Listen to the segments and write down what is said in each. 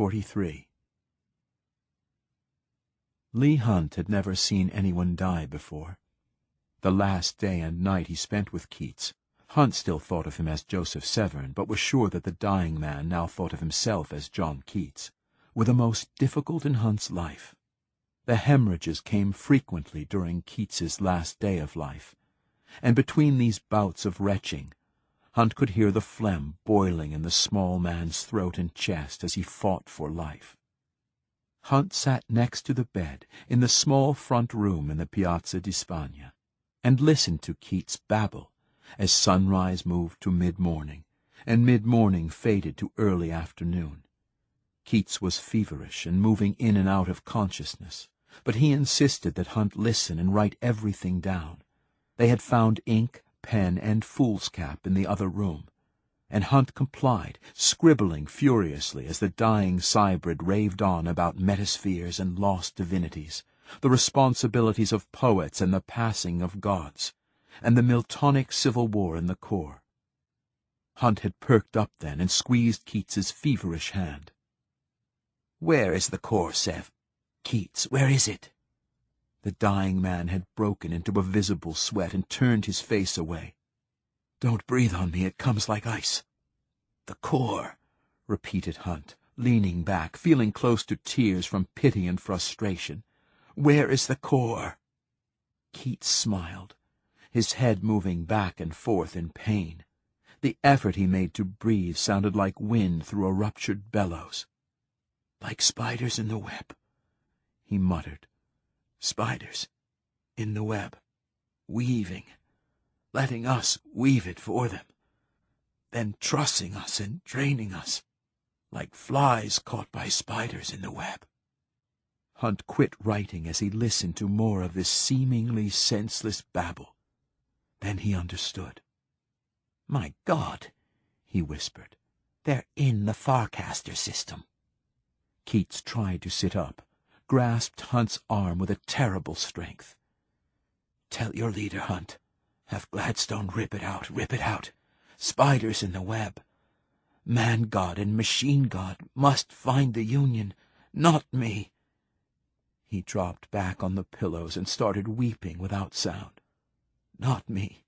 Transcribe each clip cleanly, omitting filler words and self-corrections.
43. Leigh Hunt had never seen anyone die before. The last day and night he spent with Keats, Hunt still thought of him as Joseph Severn, but was sure that the dying man now thought of himself as John Keats, were the most difficult in Hunt's life. The hemorrhages came frequently during Keats's last day of life, and between these bouts of retching, Hunt could hear the phlegm boiling in the small man's throat and chest as he fought for life. Hunt sat next to the bed in the small front room in the Piazza di Spagna, and listened to Keats babble as sunrise moved to mid-morning, and mid-morning faded to early afternoon. Keats was feverish and moving in and out of consciousness, but he insisted that Hunt listen and write everything down. They had found ink, pen, and foolscap in the other room, and Hunt complied, scribbling furiously as the dying Cybrid raved on about metaspheres and lost divinities, the responsibilities of poets and the passing of gods, and the Miltonic civil war in the core. Hunt had perked up then and squeezed Keats's feverish hand. "Where is the core, Sev? Keats, where is it?" The dying man had broken into a visible sweat and turned his face away. "Don't breathe on me, it comes like ice." "The core," repeated Hunt, leaning back, feeling close to tears from pity and frustration. "Where is the core?" Keats smiled, his head moving back and forth in pain. The effort he made to breathe sounded like wind through a ruptured bellows. "Like spiders in the web," he muttered. "Spiders in the web, weaving, letting us weave it for them, then trussing us and draining us, like flies caught by spiders in the web." Hunt quit writing as he listened to more of this seemingly senseless babble. Then he understood. "My God," he whispered, "they're in the Farcaster system." Keats tried to sit up, grasped Hunt's arm with a terrible strength. "Tell your leader, Hunt. Have Gladstone rip it out, rip it out. Spiders in the web. Man-God and machine-God must find the union, not me." He dropped back on the pillows and started weeping without sound. "Not me."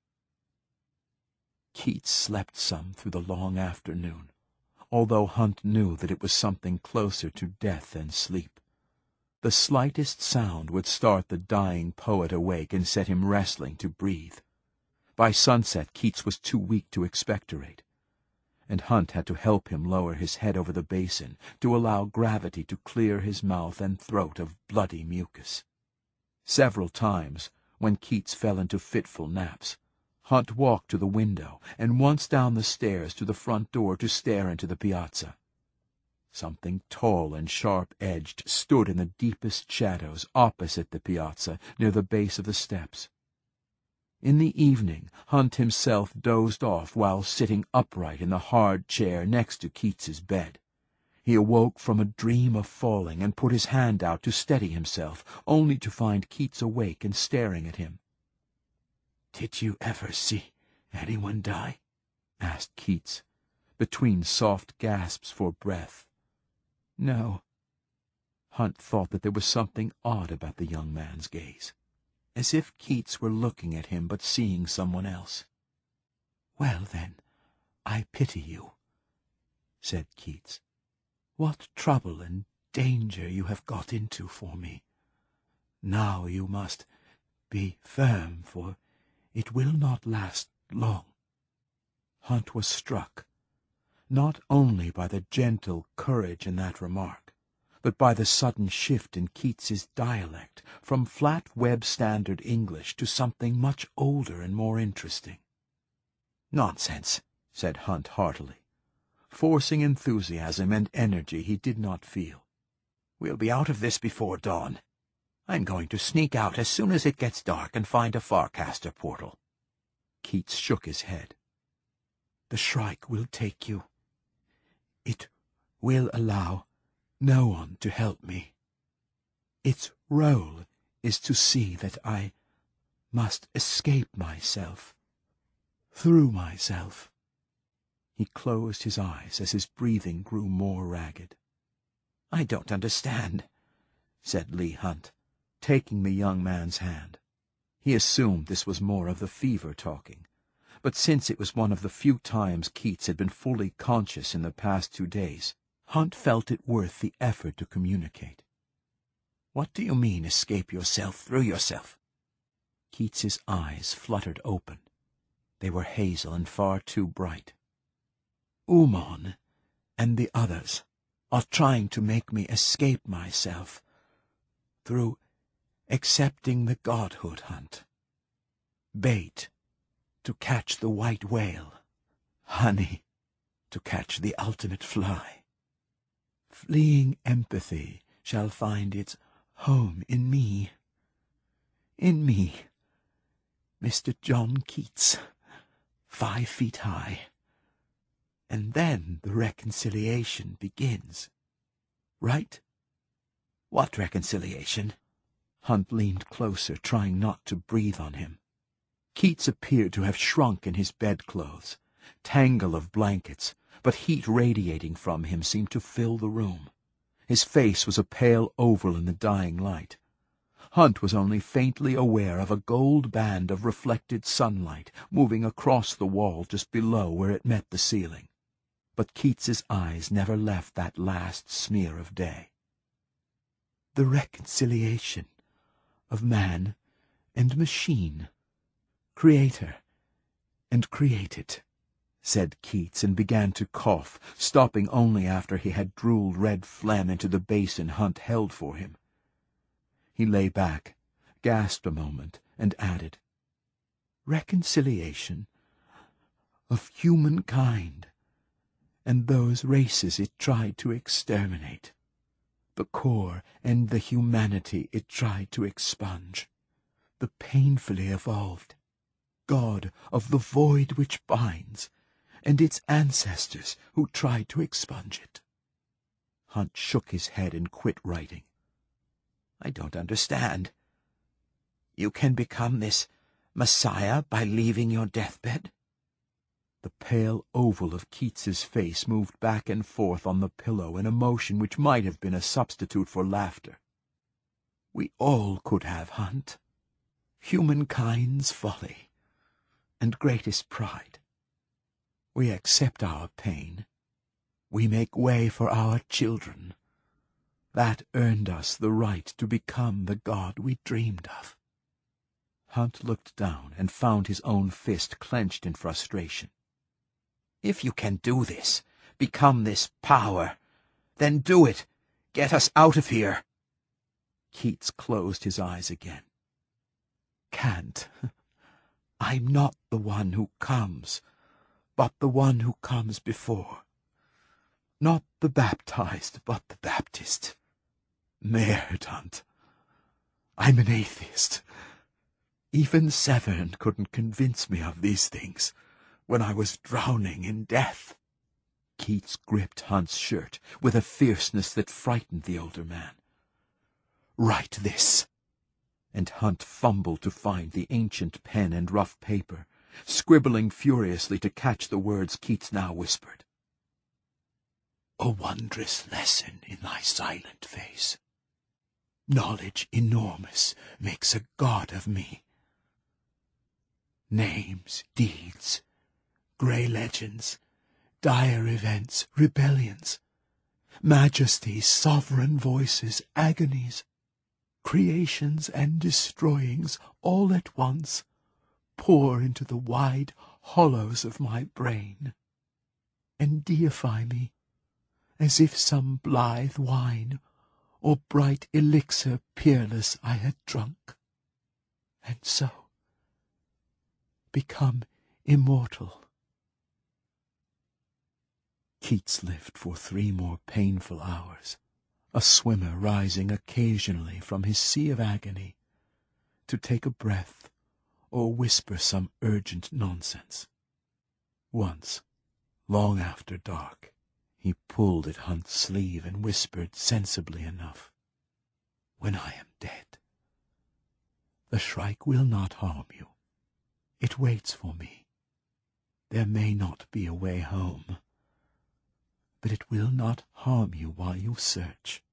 Keats slept some through the long afternoon, although Hunt knew that it was something closer to death than sleep. The slightest sound would start the dying poet awake and set him wrestling to breathe. By sunset Keats was too weak to expectorate, and Hunt had to help him lower his head over the basin to allow gravity to clear his mouth and throat of bloody mucus. Several times, when Keats fell into fitful naps, Hunt walked to the window and once down the stairs to the front door to stare into the piazza. Something tall and sharp-edged stood in the deepest shadows opposite the piazza, near the base of the steps. In the evening, Hunt himself dozed off while sitting upright in the hard chair next to Keats's bed. He awoke from a dream of falling and put his hand out to steady himself, only to find Keats awake and staring at him. "Did you ever see anyone die?" asked Keats, between soft gasps for breath. "No." Hunt thought that there was something odd about the young man's gaze, as if Keats were looking at him but seeing someone else. "Well, then, I pity you," said Keats. "What trouble and danger you have got into for me. Now you must be firm, for it will not last long." Hunt was struck, not only by the gentle courage in that remark, but by the sudden shift in Keats's dialect from flat Webb Standard English to something much older and more interesting. "Nonsense," said Hunt heartily, forcing enthusiasm and energy he did not feel. "We'll be out of this before dawn. I'm going to sneak out as soon as it gets dark and find a Farcaster portal." Keats shook his head. "The Shrike will take you. It will allow no one to help me. Its role is to see that I must escape myself, through myself." He closed his eyes as his breathing grew more ragged. "I don't understand," said Leigh Hunt, taking the young man's hand. He assumed this was more of the fever talking, but since it was one of the few times Keats had been fully conscious in the past 2 days, Hunt felt it worth the effort to communicate. "What do you mean, escape yourself through yourself?" Keats's eyes fluttered open. They were hazel and far too bright. "Oomon and the others are trying to make me escape myself through accepting the godhood, Hunt. Bait to catch the white whale, honey to catch the ultimate fly. Fleeing empathy shall find its home in me. In me, Mr. John Keats, 5 feet high. And then the reconciliation begins. Right?" "What reconciliation?" Hunt leaned closer, trying not to breathe on him. Keats appeared to have shrunk in his bedclothes, tangle of blankets, but heat radiating from him seemed to fill the room. His face was a pale oval in the dying light. Hunt was only faintly aware of a gold band of reflected sunlight moving across the wall just below where it met the ceiling. But Keats's eyes never left that last smear of day. "The reconciliation of man and machine, creator and created," said Keats, and began to cough, stopping only after he had drooled red phlegm into the basin Hunt held for him. He lay back, gasped a moment, and added, "Reconciliation of humankind and those races it tried to exterminate, the core and the humanity it tried to expunge, the painfully evolved God of the void which binds, and its ancestors who tried to expunge it." Hunt shook his head and quit writing. "I don't understand. You can become this Messiah by leaving your deathbed?" The pale oval of Keats's face moved back and forth on the pillow in a motion which might have been a substitute for laughter. "We all could have, Hunt. Humankind's folly and greatest pride. We accept our pain. We make way for our children. That earned us the right to become the God we dreamed of." Hunt looked down and found his own fist clenched in frustration. "If you can do this, become this power, then do it. Get us out of here." Keats closed his eyes again. "Can't. I'm not the one who comes, but the one who comes before. Not the baptized, but the Baptist. Mared, Hunt. I'm an atheist. Even Severn couldn't convince me of these things when I was drowning in death." Keats gripped Hunt's shirt with a fierceness that frightened the older man. "Write this." And Hunt fumbled to find the ancient pen and rough paper, scribbling furiously to catch the words Keats now whispered. "A wondrous lesson in thy silent face. Knowledge enormous makes a god of me. Names, deeds, grey legends, dire events, rebellions, majesties, sovereign voices, agonies, creations and destroyings all at once pour into the wide hollows of my brain, and deify me as if some blithe wine or bright elixir peerless I had drunk, and so become immortal." Keats lived for 3 more painful hours, a swimmer rising occasionally from his sea of agony to take a breath or whisper some urgent nonsense. Once, long after dark, he pulled at Hunt's sleeve and whispered sensibly enough, "When I am dead, the Shrike will not harm you. It waits for me. There may not be a way home, but it will not harm you while you search.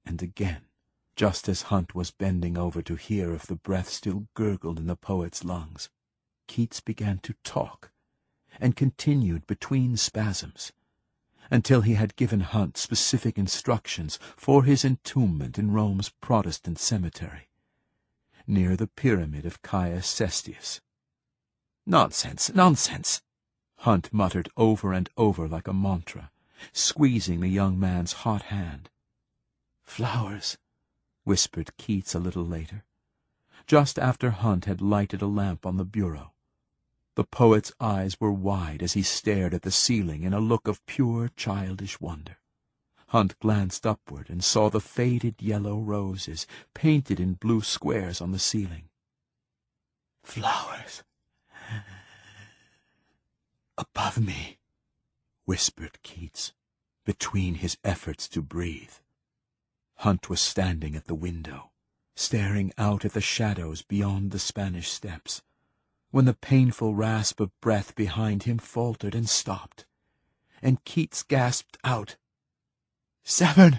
And again, just as Hunt was bending over to hear if the breath still gurgled in the poet's lungs, Keats began to talk, and continued between spasms, until he had given Hunt specific instructions for his entombment in Rome's Protestant cemetery, near the pyramid of Caius Cestius. "Nonsense, nonsense," Hunt muttered over and over like a mantra, squeezing the young man's hot hand. "Flowers," whispered Keats a little later, just after Hunt had lighted a lamp on the bureau. The poet's eyes were wide as he stared at the ceiling in a look of pure childish wonder. Hunt glanced upward and saw the faded yellow roses painted in blue squares on the ceiling. "Flowers above me," whispered Keats, between his efforts to breathe. Hunt was standing at the window, staring out at the shadows beyond the Spanish Steps, when the painful rasp of breath behind him faltered and stopped, and Keats gasped out, "Severn!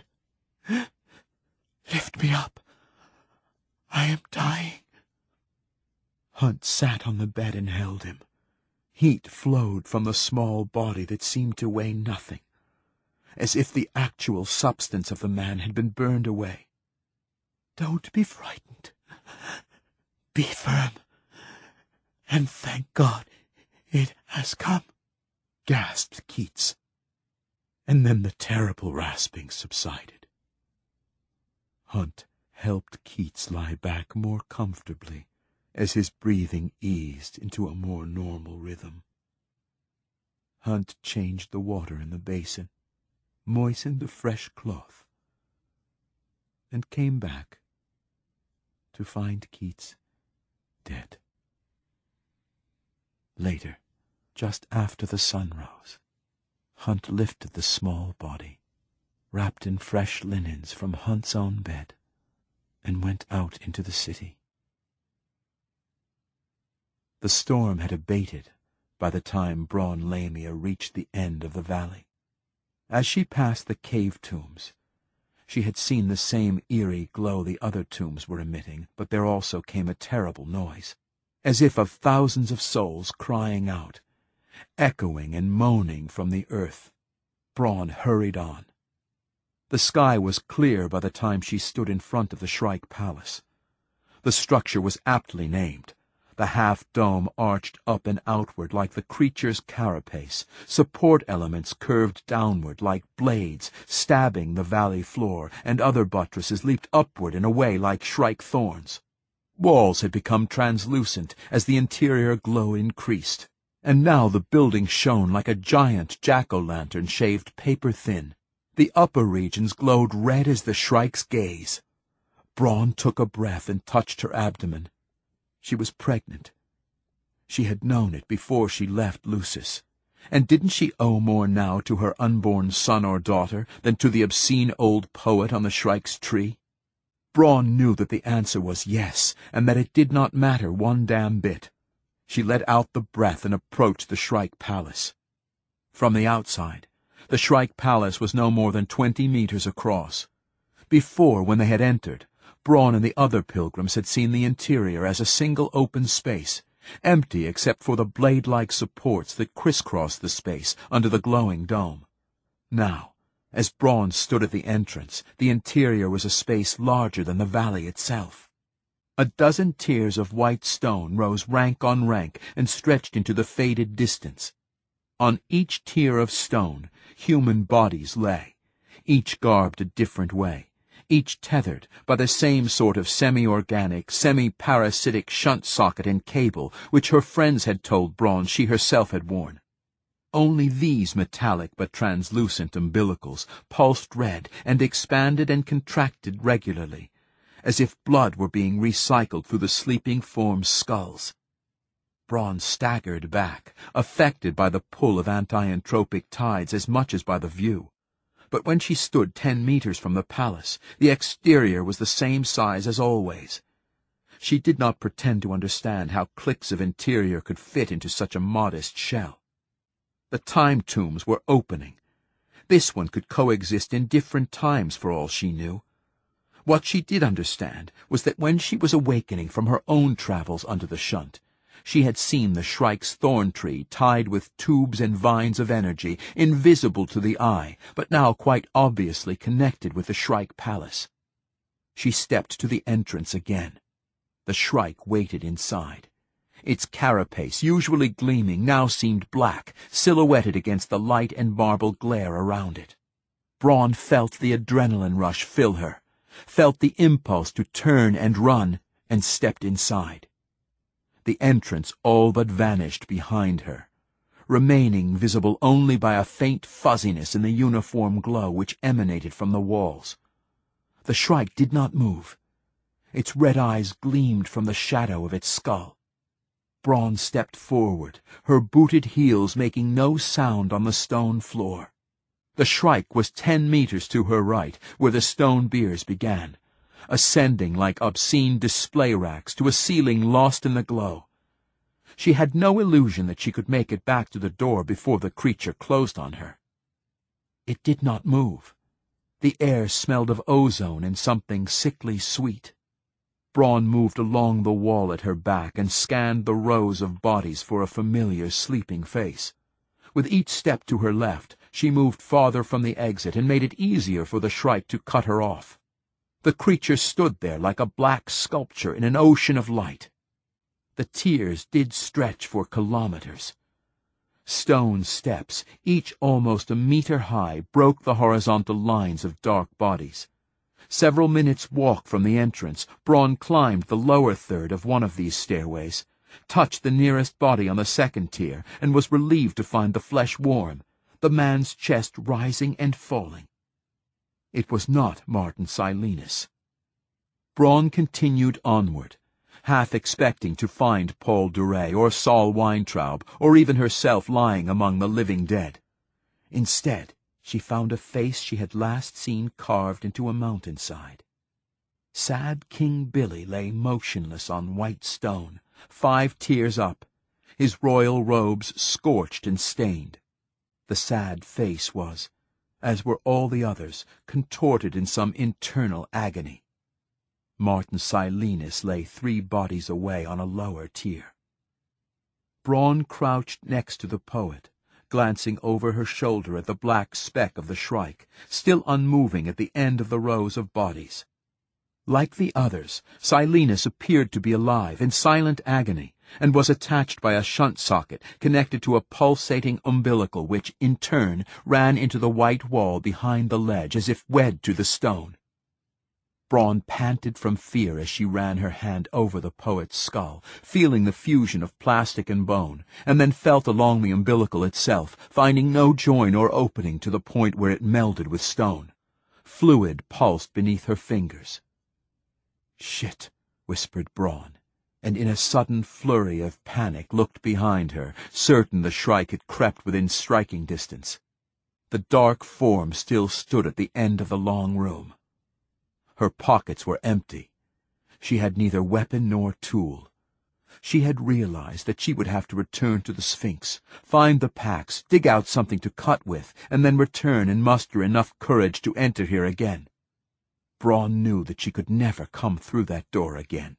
Lift me up! I am dying!" Hunt sat on the bed and held him. Heat flowed from the small body that seemed to weigh nothing, as if the actual substance of the man had been burned away. "Don't be frightened. Be firm. And thank God it has come," gasped Keats. And then the terrible rasping subsided. Hunt helped Keats lie back more comfortably as his breathing eased into a more normal rhythm. Hunt changed the water in the basin, moistened a fresh cloth, and came back to find Keats dead. Later, just after the sun rose, Hunt lifted the small body, wrapped in fresh linens from Hunt's own bed, and went out into the city. The storm had abated by the time Braun Lamia reached the end of the valley. As she passed the cave tombs, she had seen the same eerie glow the other tombs were emitting, but there also came a terrible noise, as if of thousands of souls crying out, echoing and moaning from the earth. Braun hurried on. The sky was clear by the time she stood in front of the Shrike Palace. The structure was aptly named. The half-dome arched up and outward like the creature's carapace, support elements curved downward like blades, stabbing the valley floor, and other buttresses leaped upward and away like shrike thorns. Walls had become translucent as the interior glow increased, and now the building shone like a giant jack-o'-lantern shaved paper-thin. The upper regions glowed red as the shrike's gaze. Braun took a breath and touched her abdomen. She was pregnant. She had known it before she left Lucis, and didn't she owe more now to her unborn son or daughter than to the obscene old poet on the shrike's tree? Braun knew that the answer was yes, and that it did not matter one damn bit. She let out the breath and approached the Shrike Palace. From the outside, the Shrike Palace was no more than 20 meters across. Before, when they had entered, Braun and the other pilgrims had seen the interior as a single open space, empty except for the blade-like supports that crisscrossed the space under the glowing dome. Now, as Braun stood at the entrance, the interior was a space larger than the valley itself. A dozen tiers of white stone rose rank on rank and stretched into the faded distance. On each tier of stone, human bodies lay, each garbed a different way, each tethered by the same sort of semi-organic, semi-parasitic shunt socket and cable which her friends had told Braun she herself had worn. Only these metallic but translucent umbilicals pulsed red and expanded and contracted regularly, as if blood were being recycled through the sleeping forms' skulls. Braun staggered back, affected by the pull of anti-entropic tides as much as by the view. But when she stood 10 meters from the palace, the exterior was the same size as always. She did not pretend to understand how cliques of interior could fit into such a modest shell. The time tombs were opening. This one could coexist in different times for all she knew. What she did understand was that when she was awakening from her own travels under the shunt, she had seen the Shrike's thorn tree tied with tubes and vines of energy, invisible to the eye, but now quite obviously connected with the Shrike Palace. She stepped to the entrance again. The Shrike waited inside. Its carapace, usually gleaming, now seemed black, silhouetted against the light and marble glare around it. Braun felt the adrenaline rush fill her, felt the impulse to turn and run, and stepped inside. The entrance all but vanished behind her, remaining visible only by a faint fuzziness in the uniform glow which emanated from the walls. The Shrike did not move. Its red eyes gleamed from the shadow of its skull. Braun stepped forward, her booted heels making no sound on the stone floor. The Shrike was 10 meters to her right, where the stone biers began, ascending like obscene display racks to a ceiling lost in the glow. She had no illusion that she could make it back to the door before the creature closed on her. It did not move. The air smelled of ozone and something sickly sweet. Braun moved along the wall at her back and scanned the rows of bodies for a familiar sleeping face. With each step to her left, she moved farther from the exit and made it easier for the Shrike to cut her off. The creature stood there like a black sculpture in an ocean of light. The tiers did stretch for kilometers. Stone steps, each almost a meter high, broke the horizontal lines of dark bodies. Several minutes' walk from the entrance, Braun climbed the lower third of one of these stairways, touched the nearest body on the second tier, and was relieved to find the flesh warm, the man's chest rising and falling. It was not Martin Silenus. Braun continued onward, half expecting to find Paul Duret or Saul Weintraub, or even herself lying among the living dead. Instead, she found a face she had last seen carved into a mountainside. Sad King Billy lay motionless on white stone, 5 tiers up, his royal robes scorched and stained. The sad face was, as were all the others, contorted in some internal agony. Martin Silenus lay 3 bodies away on a lower tier. Braun crouched next to the poet, glancing over her shoulder at the black speck of the Shrike, still unmoving at the end of the rows of bodies. Like the others, Silenus appeared to be alive, in silent agony, and was attached by a shunt socket connected to a pulsating umbilical which, in turn, ran into the white wall behind the ledge as if wed to the stone. Braun panted from fear as she ran her hand over the poet's skull, feeling the fusion of plastic and bone, and then felt along the umbilical itself, finding no join or opening to the point where it melded with stone. Fluid pulsed beneath her fingers. "Shit," whispered Braun, and in a sudden flurry of panic looked behind her, certain the Shrike had crept within striking distance. The dark form still stood at the end of the long room. Her pockets were empty. She had neither weapon nor tool. She had realized that she would have to return to the Sphinx, find the packs, dig out something to cut with, and then return and muster enough courage to enter here again. Braun knew that she could never come through that door again.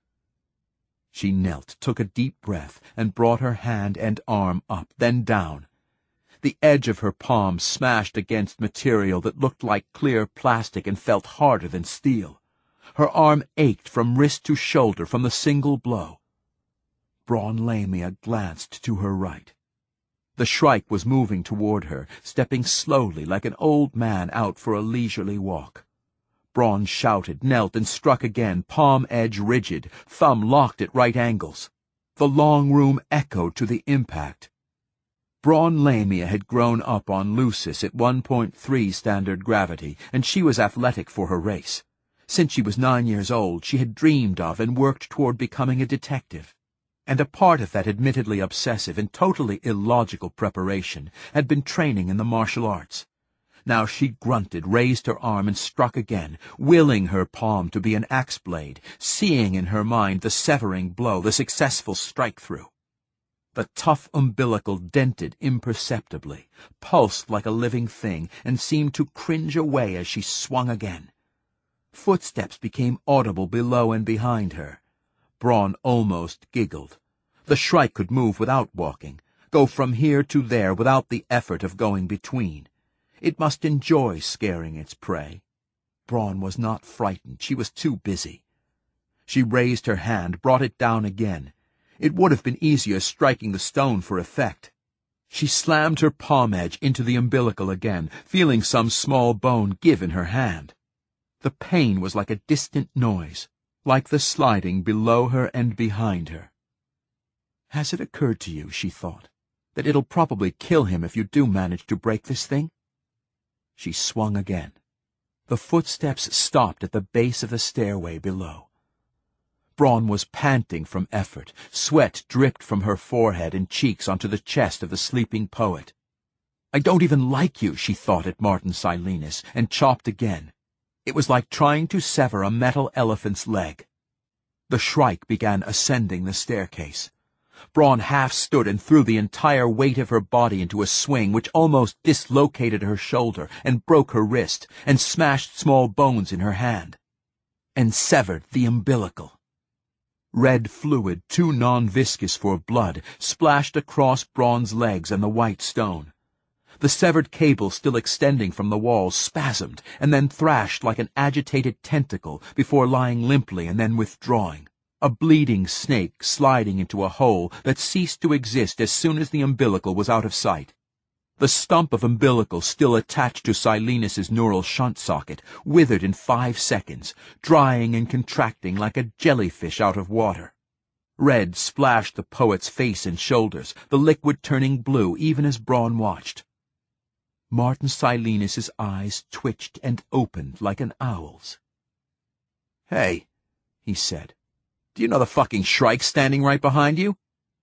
She knelt, took a deep breath, and brought her hand and arm up, then down. The edge of her palm smashed against material that looked like clear plastic and felt harder than steel. Her arm ached from wrist to shoulder from the single blow. Braun Lamia glanced to her right. The Shrike was moving toward her, stepping slowly like an old man out for a leisurely walk. Braun shouted, knelt, and struck again, palm edge rigid, thumb locked at right angles. The long room echoed to the impact. Braun Lamia had grown up on Lucis at 1.3 standard gravity, and she was athletic for her race. Since she was 9 years old, she had dreamed of and worked toward becoming a detective. And a part of that admittedly obsessive and totally illogical preparation had been training in the martial arts. Now she grunted, raised her arm, and struck again, willing her palm to be an axe blade, seeing in her mind the severing blow, the successful strike-through. The tough umbilical dented imperceptibly, pulsed like a living thing, and seemed to cringe away as she swung again. Footsteps became audible below and behind her. Braun almost giggled. The Shrike could move without walking, go from here to there without the effort of going between. It must enjoy scaring its prey. Braun was not frightened. She was too busy. She raised her hand, brought it down again. It would have been easier striking the stone for effect. She slammed her palm edge into the umbilical again, feeling some small bone give in her hand. The pain was like a distant noise, like the sliding below her and behind her. "Has it occurred to you," she thought, "that it'll probably kill him if you do manage to break this thing?" She swung again. The footsteps stopped at the base of the stairway below. Braun was panting from effort. Sweat dripped from her forehead and cheeks onto the chest of the sleeping poet. "I don't even like you," she thought at Martin Silenus, and chopped again. It was like trying to sever a metal elephant's leg. The Shrike began ascending the staircase. Braun half stood and threw the entire weight of her body into a swing which almost dislocated her shoulder and broke her wrist and smashed small bones in her hand. And severed the umbilical. Red fluid, too non-viscous for blood, splashed across Braun's legs and the white stone. The severed cable still extending from the wall spasmed and then thrashed like an agitated tentacle before lying limply and then withdrawing, a bleeding snake sliding into a hole that ceased to exist as soon as the umbilical was out of sight. The stump of umbilical still attached to Silenus's neural shunt socket withered in 5 seconds, drying and contracting like a jellyfish out of water. Red splashed the poet's face and shoulders, the liquid turning blue even as Braun watched. Martin Silenus's eyes twitched and opened like an owl's. "Hey," he said, "do you know the fucking Shrike's standing right behind you?"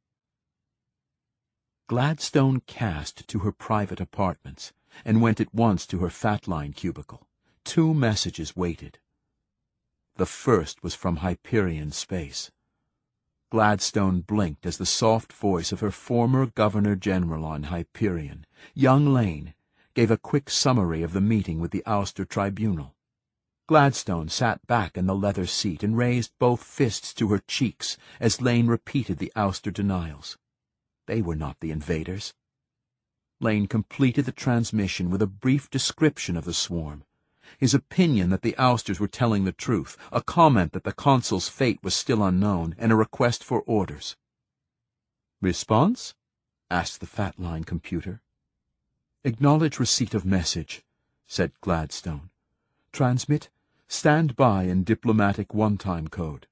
Gladstone cast to her private apartments and went at once to her Fatline cubicle. 2 messages waited. The first was from Hyperion space. Gladstone blinked as the soft voice of her former Governor-General on Hyperion, young Lane, gave a quick summary of the meeting with the ouster tribunal. Gladstone sat back in the leather seat and raised both fists to her cheeks as Lane repeated the ouster denials. They were not the invaders. Lane completed the transmission with a brief description of the swarm, his opinion that the ousters were telling the truth, a comment that the consul's fate was still unknown, and a request for orders. "Response?" asked the Fatline computer. "Acknowledge receipt of message," said Gladstone. "Transmit, stand by in diplomatic one-time code."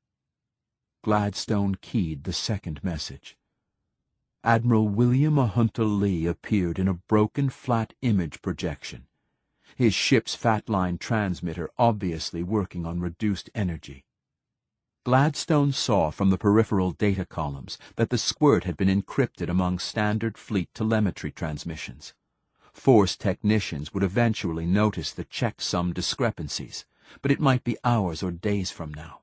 Gladstone keyed the second message. Admiral William Ahunter Lee appeared in a broken flat image projection, his ship's Fatline transmitter obviously working on reduced energy. Gladstone saw from the peripheral data columns that the squirt had been encrypted among standard fleet telemetry transmissions. Force technicians would eventually notice the checksum discrepancies, but it might be hours or days from now.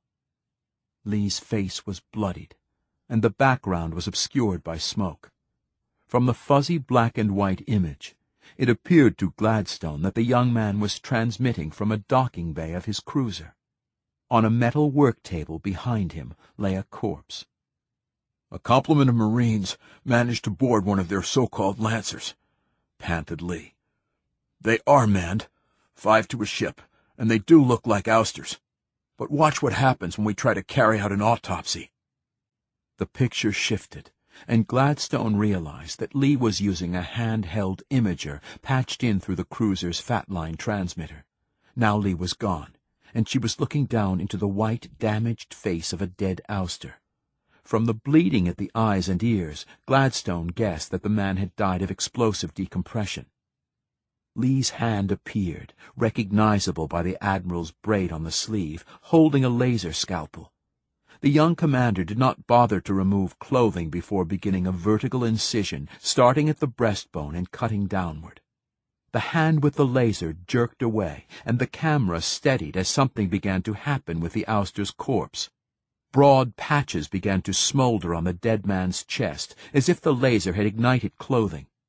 Lee's face was bloodied, and the background was obscured by smoke. From the fuzzy black and white image, it appeared to Gladstone that the young man was transmitting from a docking bay of his cruiser. On a metal work table behind him lay a corpse. "A complement of Marines managed to board one of their so-called Lancers," panted Lee. "They are manned, 5 to a ship, and they do look like ousters. But watch what happens when we try to carry out an autopsy." The picture shifted, and Gladstone realized that Lee was using a handheld imager patched in through the cruiser's Fatline transmitter. Now Lee was gone, and she was looking down into the white, damaged face of a dead ouster. From the bleeding at the eyes and ears, Gladstone guessed that the man had died of explosive decompression. Lee's hand appeared, recognizable by the Admiral's braid on the sleeve, holding a laser scalpel. The young commander did not bother to remove clothing before beginning a vertical incision, starting at the breastbone and cutting downward. The hand with the laser jerked away, and the camera steadied as something began to happen with the ouster's corpse. Broad patches began to smolder on the dead man's chest, as if the laser had ignited clothing.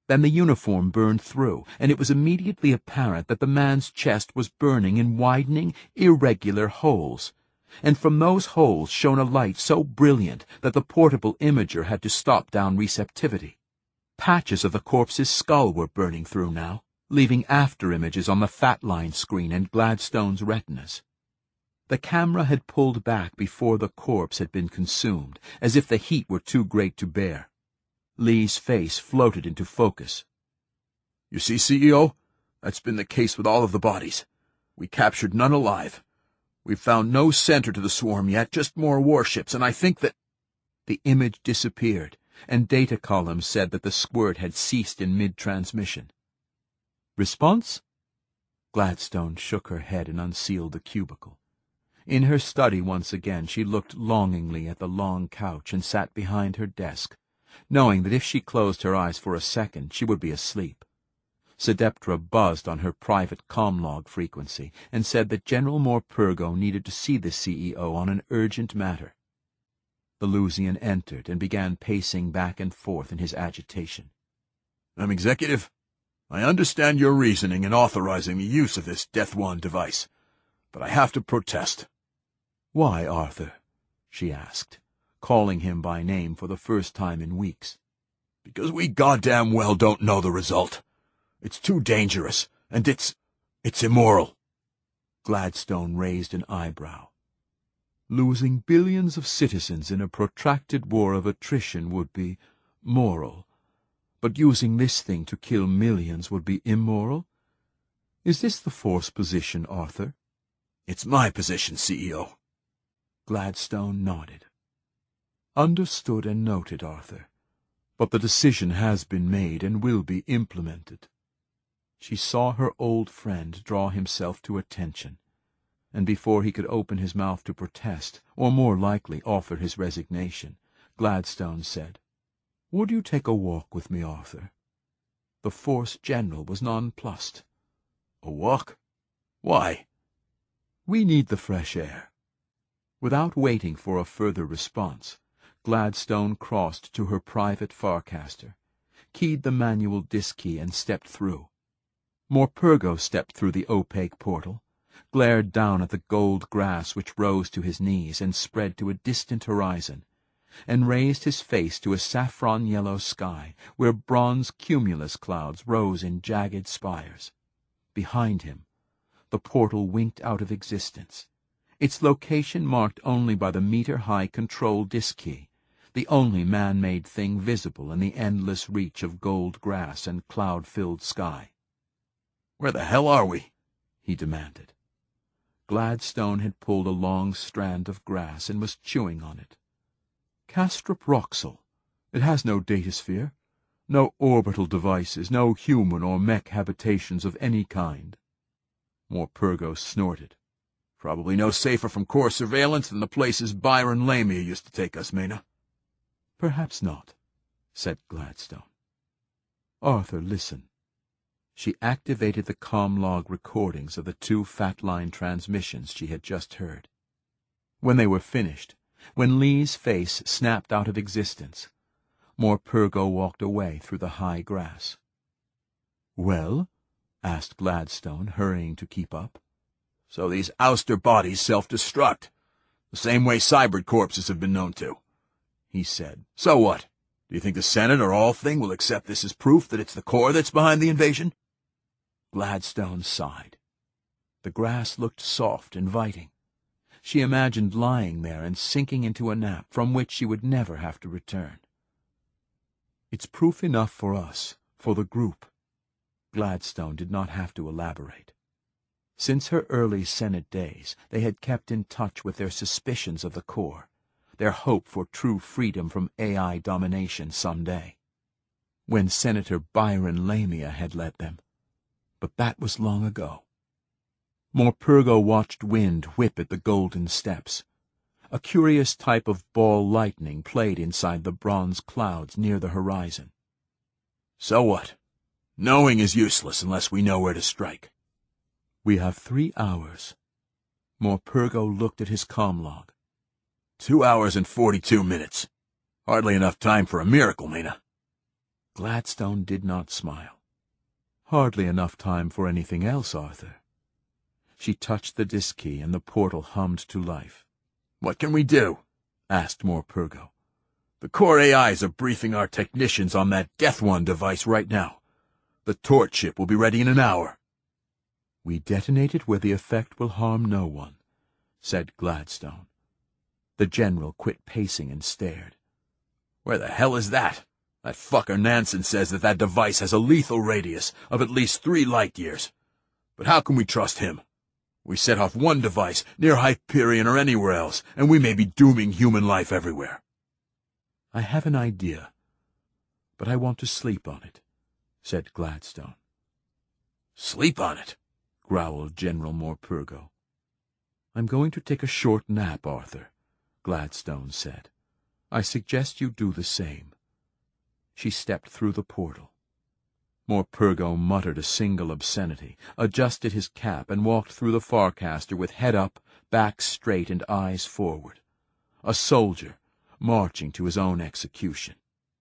Then the uniform burned through, and it was immediately apparent that the man's chest was burning in widening, irregular holes, and from those holes shone a light so brilliant that the portable imager had to stop down receptivity. Patches of the corpse's skull were burning through now, leaving after-images on the fat-line screen and Gladstone's retinas. The camera had pulled back before the corpse had been consumed, as if the heat were too great to bear. Lee's face floated into focus. "You see, CEO? That's been the case with all of the bodies. We captured none alive. We've found no center to the swarm yet, just more warships, and I think that—" The image disappeared, and data columns said that the squirt had ceased in mid-transmission. "Response?" Gladstone shook her head and unsealed the cubicle. In her study once again, she looked longingly at the long couch and sat behind her desk, knowing that if she closed her eyes for a second, she would be asleep. Sedeptra buzzed on her private comlog frequency and said that General Morpurgo needed to see the CEO on an urgent matter. The Lusian entered and began pacing back and forth in his agitation. "Executive, I understand your reasoning in authorizing the use of this Death Wand device, but I have to protest." "Why, Arthur?" she asked, calling him by name for the first time in weeks. "Because we goddamn well don't know the result. It's too dangerous, and it's immoral." Gladstone raised an eyebrow. "Losing billions of citizens in a protracted war of attrition would be moral, but using this thing to kill millions would be immoral? Is this the Force position, Arthur?" "It's my position, CEO." Gladstone nodded. "Understood and noted, Arthur. But the decision has been made and will be implemented." She saw her old friend draw himself to attention, and before he could open his mouth to protest, or more likely offer his resignation, Gladstone said, "Would you take a walk with me, Arthur?" The Force General was nonplussed. "A walk? Why?" "We need the fresh air." Without waiting for a further response, Gladstone crossed to her private Farcaster, keyed the manual disk key and stepped through. Morpurgo stepped through the opaque portal, glared down at the gold grass which rose to his knees and spread to a distant horizon, and raised his face to a saffron-yellow sky where bronze cumulus clouds rose in jagged spires. Behind him, the portal winked out of existence, its location marked only by the meter-high control disk key, the only man-made thing visible in the endless reach of gold grass and cloud-filled sky. "Where the hell are we?" he demanded. Gladstone had pulled a long strand of grass and was chewing on it. "Castrop Roxel. It has no datasphere, no orbital devices, no human or mech habitations of any kind." Morpurgo snorted. "Probably no safer from core surveillance than the places Byron Lamia used to take us, Mena." "Perhaps not," said Gladstone. "Arthur, listen." She activated the comlog recordings of the 2 fat-line transmissions she had just heard. When they were finished, when Lee's face snapped out of existence, Morpurgo walked away through the high grass. "Well?" asked Gladstone, hurrying to keep up. "So these ouster bodies self-destruct, the same way cybrid corpses have been known to," he said. "So what? Do you think the Senate or Althing will accept this as proof that it's the core that's behind the invasion?" Gladstone sighed. The grass looked soft, inviting. She imagined lying there and sinking into a nap from which she would never have to return. "It's proof enough for us, for the group." Gladstone did not have to elaborate. Since her early Senate days, they had kept in touch with their suspicions of the core, their hope for true freedom from AI domination someday, when Senator Byron Lamia had led them. But that was long ago. Morpurgo watched wind whip at the golden steps. A curious type of ball lightning played inside the bronze clouds near the horizon. "So what? Knowing is useless unless we know where to strike." "We have 3 hours." Morpurgo looked at his comlog. 2 hours and 42 minutes. Hardly enough time for a miracle, Mena." Gladstone did not smile. "Hardly enough time for anything else, Arthur." She touched the disk key, and the portal hummed to life. "What can we do?" asked Morpurgo. "The core AIs are briefing our technicians on that Death One device right now. The torch ship will be ready in an hour." "We detonate it where the effect will harm no one," said Gladstone. The general quit pacing and stared. "Where the hell is that? That fucker Nansen says that device has a lethal radius of at least 3 light-years. But how can we trust him? We set off one device near Hyperion or anywhere else, and we may be dooming human life everywhere." "I have an idea, but I want to sleep on it," said Gladstone. "Sleep on it?" growled General Morpurgo. "I'm going to take a short nap, Arthur," Gladstone said. "I suggest you do the same." She stepped through the portal. Morpurgo muttered a single obscenity, adjusted his cap, and walked through the Farcaster with head up, back straight, and eyes forward. A soldier marching to his own execution.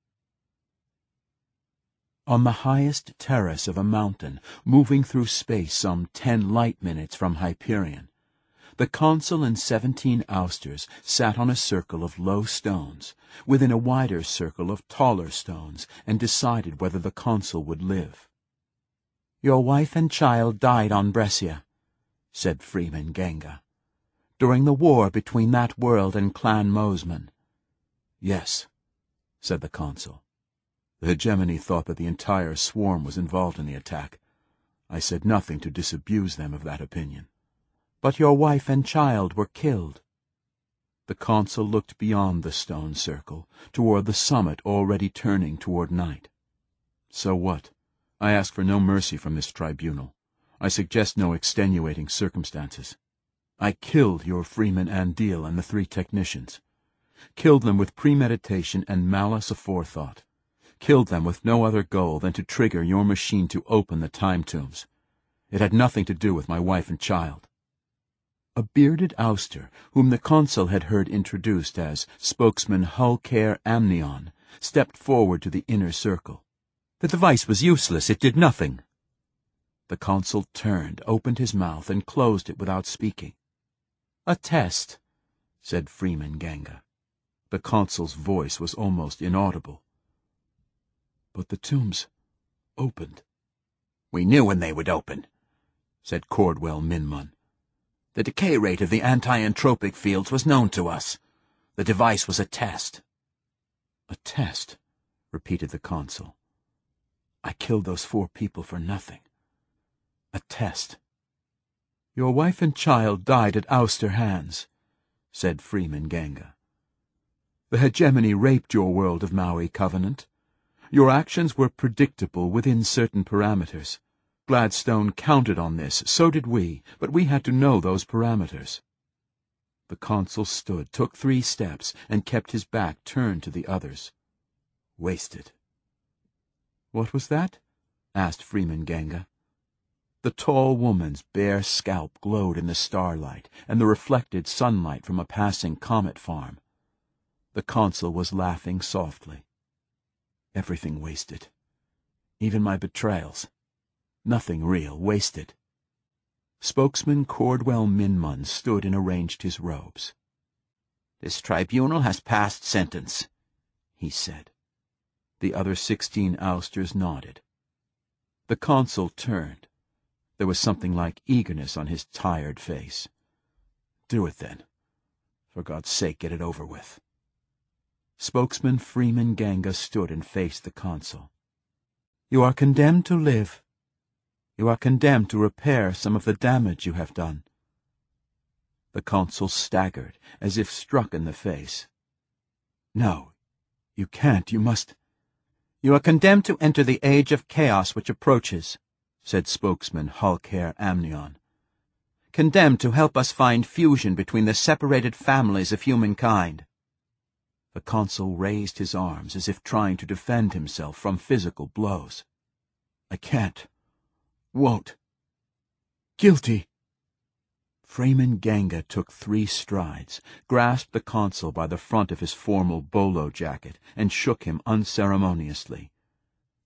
On the highest terrace of a mountain, moving through space some 10 light-minutes from Hyperion, the consul and 17 ousters sat on a circle of low stones, within a wider circle of taller stones, and decided whether the consul would live. "Your wife and child died on Brescia," said Freeman Ganga, "during the war between that world and Clan Mosman." "Yes," said the consul. "The hegemony thought that the entire swarm was involved in the attack. I said nothing to disabuse them of that opinion." "But your wife and child were killed." The consul looked beyond the stone circle, toward the summit already turning toward night. "So what? I ask for no mercy from this tribunal. I suggest no extenuating circumstances. I killed your Freeman Andile and the 3 technicians. Killed them with premeditation and malice aforethought. Killed them with no other goal than to trigger your machine to open the time tombs. It had nothing to do with my wife and child." A bearded ouster, whom the consul had heard introduced as spokesman Hulkair Amnion, stepped forward to the inner circle. "The device was useless. It did nothing." The consul turned, opened his mouth, and closed it without speaking. "A test," said Freeman Ganga. The consul's voice was almost inaudible. "But the tombs opened." "We knew when they would open," said Cordwell Minmun. "The decay rate of the anti-entropic fields was known to us. The device was a test." "A test," repeated the consul. "I killed those 4 people for nothing. A test." "Your wife and child died at ouster hands," said Freeman Ganga. "The hegemony raped your world of Maui Covenant. Your actions were predictable within certain parameters. Gladstone counted on this, so did we, but we had to know those parameters." The consul stood, took 3 steps, and kept his back turned to the others. "Wasted." "What was that?" asked Freeman Ganga. The tall woman's bare scalp glowed in the starlight and the reflected sunlight from a passing comet farm. The consul was laughing softly. "Everything wasted. Even my betrayals. Nothing real, wasted." Spokesman Cordwell Minmun stood and arranged his robes. "This tribunal has passed sentence," he said. The other 16 ousters nodded. The consul turned. There was something like eagerness on his tired face. "Do it, then. For God's sake, get it over with." Spokesman Freeman Ganga stood and faced the consul. "You are condemned to live. You are condemned to repair some of the damage you have done." The consul staggered, as if struck in the face. "No, you can't. You must—" "You are condemned to enter the age of chaos which approaches," said spokesman Hulkair Amnion. "Condemned to help us find fusion between the separated families of humankind." The consul raised his arms as if trying to defend himself from physical blows. "I can't. Won't. Guilty." Freeman Ganga took 3 strides, grasped the consul by the front of his formal bolo jacket, and shook him unceremoniously.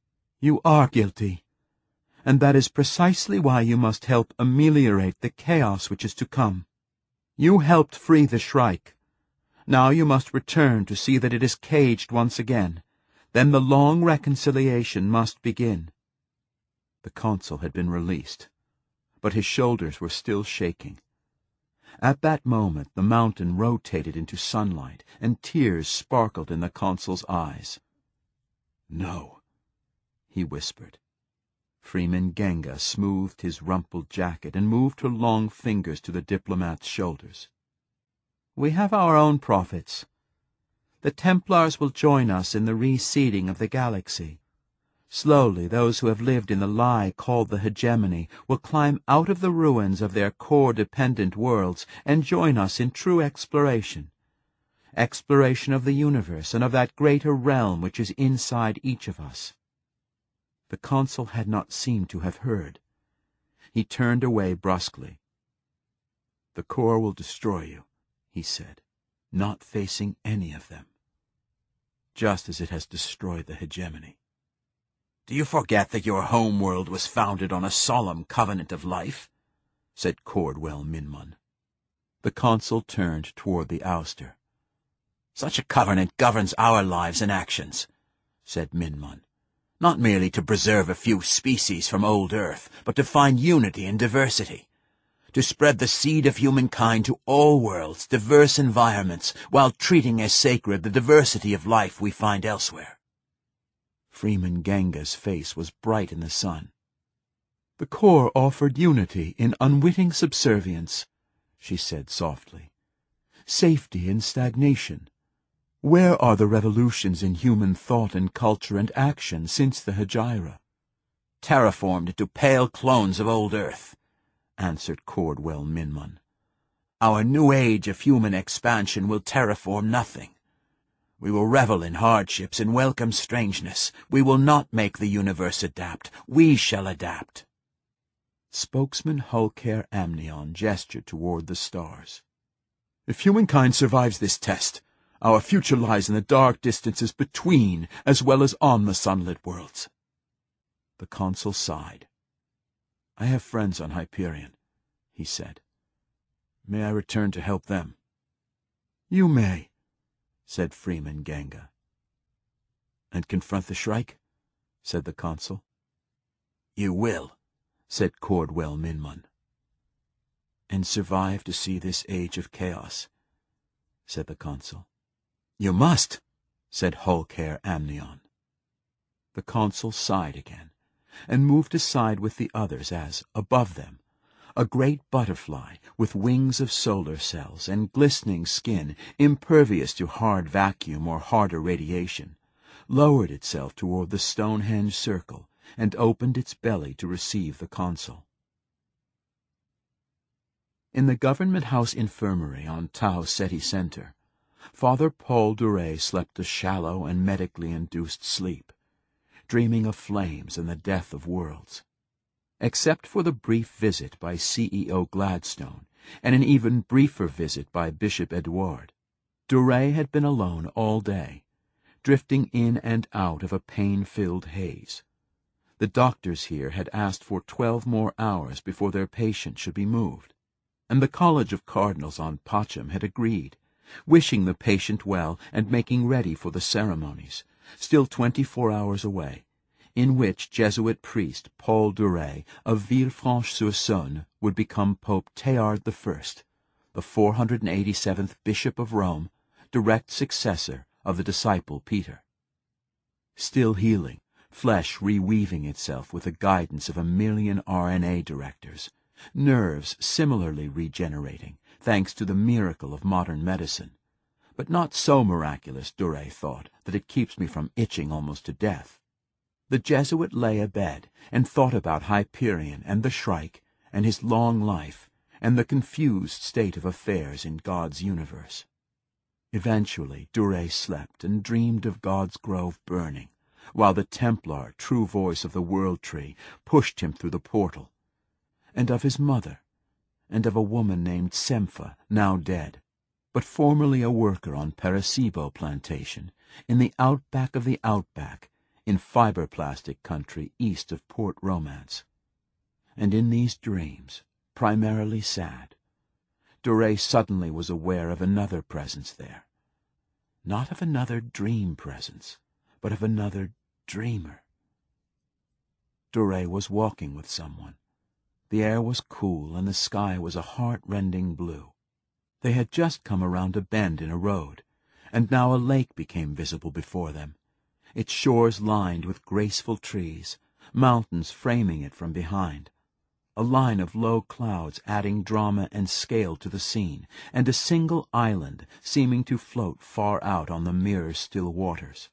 You are guilty, and that is precisely why you must help ameliorate the chaos which is to come. You helped free the Shrike. Now you must return to see that it is caged once again. Then the long reconciliation must begin." The consul had been released, but his shoulders were still shaking. At that moment the mountain rotated into sunlight, and tears sparkled in the consul's eyes. "No," he whispered. Freeman Genga smoothed his rumpled jacket and moved her long fingers to the diplomat's shoulders. "We have our own prophets. The Templars will join us in the reseeding of the galaxy. Slowly those who have lived in the lie called the hegemony will climb out of the ruins of their core-dependent worlds and join us in true exploration of the universe and of that greater realm which is inside each of us." The consul had not seemed to have heard. He turned away brusquely. "The core will destroy you," he said, "not facing any of them, just as it has destroyed the hegemony." "Do you forget that your home world was founded on a solemn covenant of life?" said Cordwell Minmon. The consul turned toward the ouster. "Such a covenant governs our lives and actions," said Minmon. "Not merely to preserve a few species from old Earth, but to find unity in diversity. To spread the seed of humankind to all worlds, diverse environments, while treating as sacred the diversity of life we find elsewhere." Freeman Genga's face was bright in the sun. "The core offered unity in unwitting subservience," she said softly. "Safety in stagnation. Where are the revolutions in human thought and culture and action since the Hegira?" "Terraformed into pale clones of old Earth," answered Cordwell Minmon. "Our new age of human expansion will terraform nothing. We will revel in hardships and welcome strangeness. We will not make the universe adapt. We shall adapt." Spokesman Holker Amnion gestured toward the stars. "If humankind survives this test, our future lies in the dark distances between as well as on the sunlit worlds." The consul sighed. "I have friends on Hyperion," he said. "May I return to help them?" "You may," said Freeman Genga. "And confront the Shrike?" said the consul. "You will," said Cordwell Minmon. "And survive to see this age of chaos?" said the consul. "You must," said Holker Amnion. The consul sighed again, and moved aside with the others as, above them, a great butterfly with wings of solar cells and glistening skin impervious to hard vacuum or harder radiation, lowered itself toward the Stonehenge circle and opened its belly to receive the consul. In the Government House Infirmary on Tau Ceti Center, Father Paul Dure slept a shallow and medically induced sleep, dreaming of flames and the death of worlds. Except for the brief visit by CEO Gladstone and an even briefer visit by Bishop Edouard, Dure had been alone all day, drifting in and out of a pain-filled haze. The doctors here had asked for 12 more hours before their patient should be moved, and the College of Cardinals on Pacham had agreed, wishing the patient well and making ready for the ceremonies, still 24 hours away, in which Jesuit priest Paul Dure of Villefranche-sur-Saône would become Pope Théard I, the 487th Bishop of Rome, direct successor of the disciple Peter. Still healing, flesh reweaving itself with the guidance of 1,000,000 RNA directors, nerves similarly regenerating, thanks to the miracle of modern medicine, but not so miraculous, Dure thought, that it keeps me from itching almost to death. The Jesuit lay abed and thought about Hyperion and the Shrike and his long life and the confused state of affairs in God's universe. Eventually Dure slept and dreamed of God's grove burning, while the Templar, true voice of the World Tree, pushed him through the portal, and of his mother, and of a woman named Sempha, now dead, but formerly a worker on Perecibo plantation, in the outback of the outback, in fiberplastic country east of Port Romance. And in these dreams, primarily sad, Duret suddenly was aware of another presence there. Not of another dream presence, but of another dreamer. Duret was walking with someone. The air was cool and the sky was a heart-rending blue. They had just come around a bend in a road, and now a lake became visible before them, its shores lined with graceful trees, mountains framing it from behind, a line of low clouds adding drama and scale to the scene, and a single island seeming to float far out on the mirror-still waters.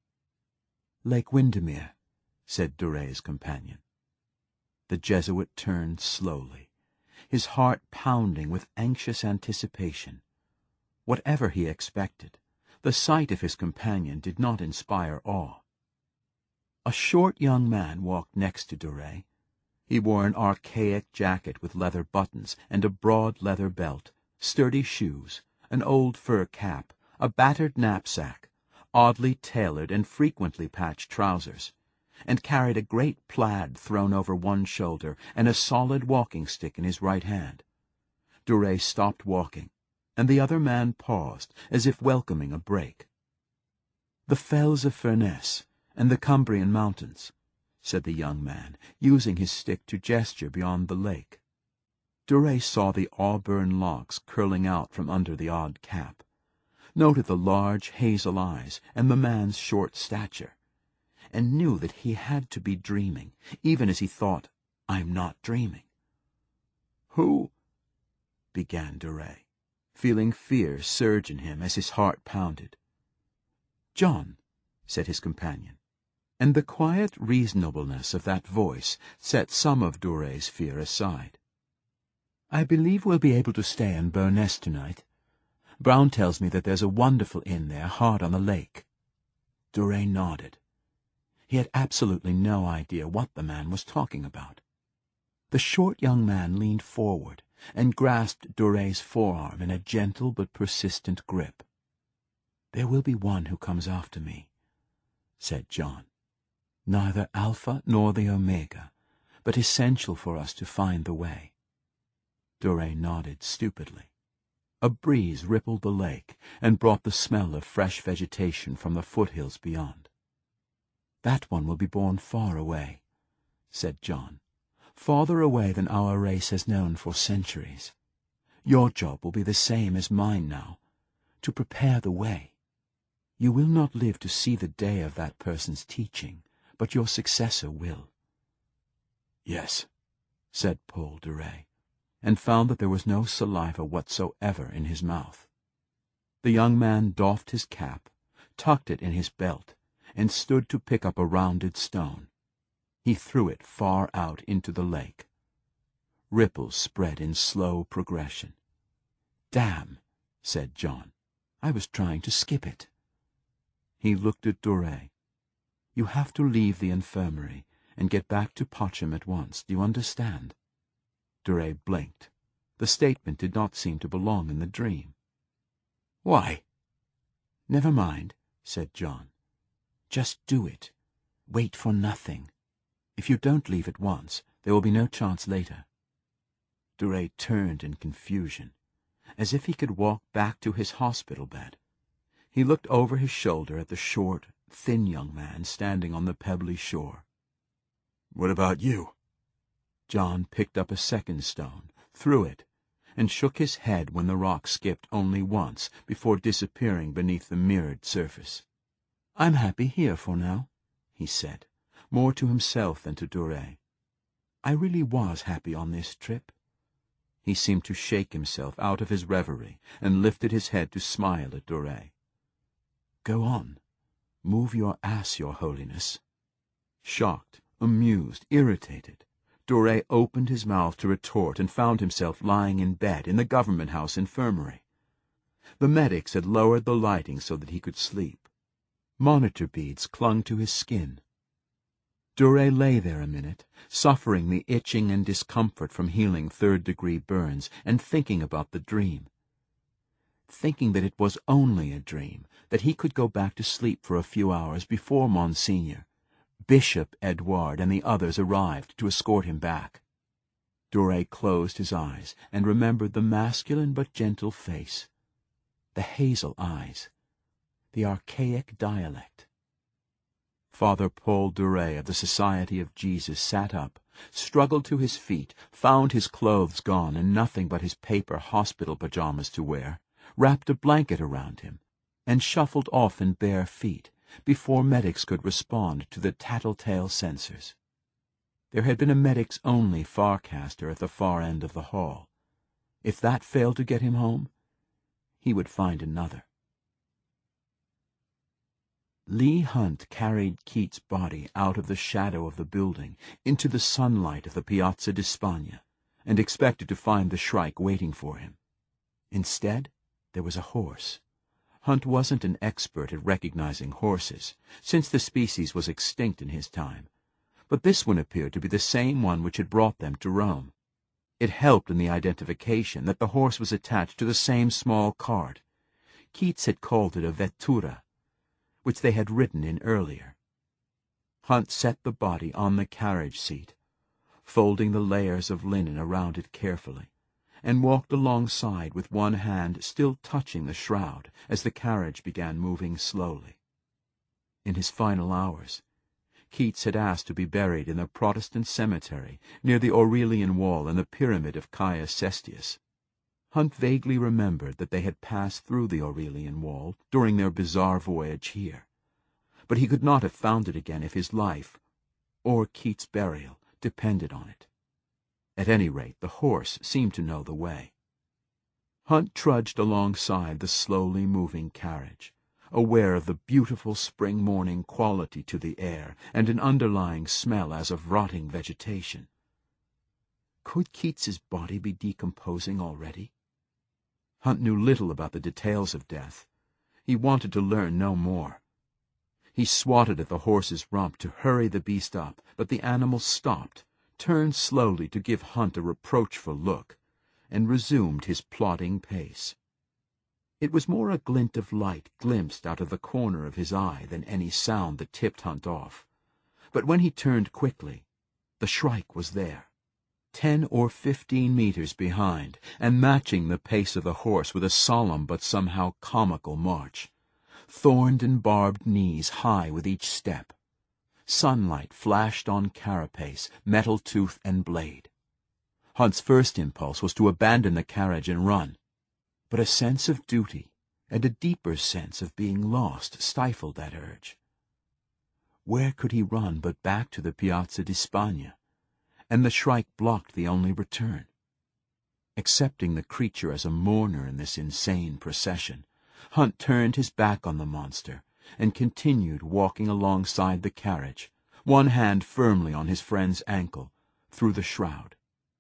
"Lake Windermere," said Duret's companion. The Jesuit turned slowly, his heart pounding with anxious anticipation. Whatever he expected, the sight of his companion did not inspire awe. A short young man walked next to Duret. He wore an archaic jacket with leather buttons and a broad leather belt, sturdy shoes, an old fur cap, a battered knapsack, oddly tailored and frequently patched trousers, and carried a great plaid thrown over one shoulder and a solid walking stick in his right hand. Duret stopped walking, and the other man paused, as if welcoming a break. "The fells of Furness and the Cumbrian mountains," said the young man, using his stick to gesture beyond the lake. Duret saw the auburn locks curling out from under the odd cap, noted the large hazel eyes and the man's short stature, and knew that he had to be dreaming, even as he thought, "I'm not dreaming." "Who—" began Duret, feeling fear surge in him as his heart pounded. "John," said his companion, and the quiet reasonableness of that voice set some of Duret's fear aside. "I believe we'll be able to stay in Bowness tonight. Brown tells me that there's a wonderful inn there hard on the lake." Duret nodded. He had absolutely no idea what the man was talking about. The short young man leaned forward and grasped Duret's forearm in a gentle but persistent grip. "There will be one who comes after me," said John. "Neither Alpha nor the Omega, but essential for us to find the way." Duret nodded stupidly. A breeze rippled the lake and brought the smell of fresh vegetation from the foothills beyond. "That one will be born far away," said John, "farther away than our race has known for centuries. Your job will be the same as mine now, to prepare the way. You will not live to see the day of that person's teaching, but your successor will." "Yes," said Paul Duret, and found that there was no saliva whatsoever in his mouth. The young man doffed his cap, tucked it in his belt, and stood to pick up a rounded stone. He threw it far out into the lake. Ripples spread in slow progression. "Damn," said John. "I was trying to skip it." He looked at Duret. "You have to leave the infirmary and get back to Potcham at once. Do you understand?" Duret blinked. The statement did not seem to belong in the dream. "Why?" "Never mind," said John. "Just do it. Wait for nothing. If you don't leave at once, there will be no chance later." Duret turned in confusion, as if he could walk back to his hospital bed. He looked over his shoulder at the short, thin young man standing on the pebbly shore. "What about you?" John picked up a second stone, threw it, and shook his head when the rock skipped only once before disappearing beneath the mirrored surface. "I'm happy here for now," he said, more to himself than to Duret. "I really was happy on this trip." He seemed to shake himself out of his reverie and lifted his head to smile at Duret. "Go on. Move your ass, Your Holiness." Shocked, amused, irritated, Duret opened his mouth to retort and found himself lying in bed in the Government House infirmary. The medics had lowered the lighting so that he could sleep. Monitor beads clung to his skin. Duret lay there a minute, suffering the itching and discomfort from healing third-degree burns, and thinking about the dream. Thinking that it was only a dream, that he could go back to sleep for a few hours before Monsignor, Bishop Edouard and the others arrived to escort him back. Doré closed his eyes and remembered the masculine but gentle face, the hazel eyes, the archaic dialect. Father Paul Doré of the Society of Jesus sat up, struggled to his feet, found his clothes gone and nothing but his paper hospital pajamas to wear, wrapped a blanket around him, and shuffled off in bare feet before medics could respond to the tattletale censors. There had been a medics-only Farcaster at the far end of the hall. If that failed to get him home, he would find another. Leigh Hunt carried Keats' body out of the shadow of the building into the sunlight of the Piazza di Spagna and expected to find the Shrike waiting for him. Instead, there was a horse. Hunt wasn't an expert at recognizing horses, since the species was extinct in his time, but this one appeared to be the same one which had brought them to Rome. It helped in the identification that the horse was attached to the same small cart. Keats had called it a vettura, which they had ridden in earlier. Hunt set the body on the carriage seat, folding the layers of linen around it carefully, and walked alongside with one hand still touching the shroud as the carriage began moving slowly. In his final hours, Keats had asked to be buried in the Protestant cemetery near the Aurelian Wall and the pyramid of Caius Cestius. Hunt vaguely remembered that they had passed through the Aurelian Wall during their bizarre voyage here, but he could not have found it again if his life, or Keats' burial, depended on it. At any rate, the horse seemed to know the way. Hunt trudged alongside the slowly moving carriage, aware of the beautiful spring morning quality to the air and an underlying smell as of rotting vegetation. Could Keats's body be decomposing already? Hunt knew little about the details of death. He wanted to learn no more. He swatted at the horse's rump to hurry the beast up, but the animal stopped, turned slowly to give Hunt a reproachful look, and resumed his plodding pace. It was more a glint of light glimpsed out of the corner of his eye than any sound that tipped Hunt off. But when he turned quickly, the Shrike was there, 10 or 15 meters behind, and matching the pace of the horse with a solemn but somehow comical march, thorned and barbed knees high with each step. Sunlight flashed on carapace, metal tooth, and blade. Hunt's first impulse was to abandon the carriage and run, but a sense of duty and a deeper sense of being lost stifled that urge. Where could he run but back to the Piazza di Spagna? And the Shrike blocked the only return. Accepting the creature as a mourner in this insane procession, Hunt turned his back on the monster and continued walking alongside the carriage, one hand firmly on his friend's ankle, through the shroud.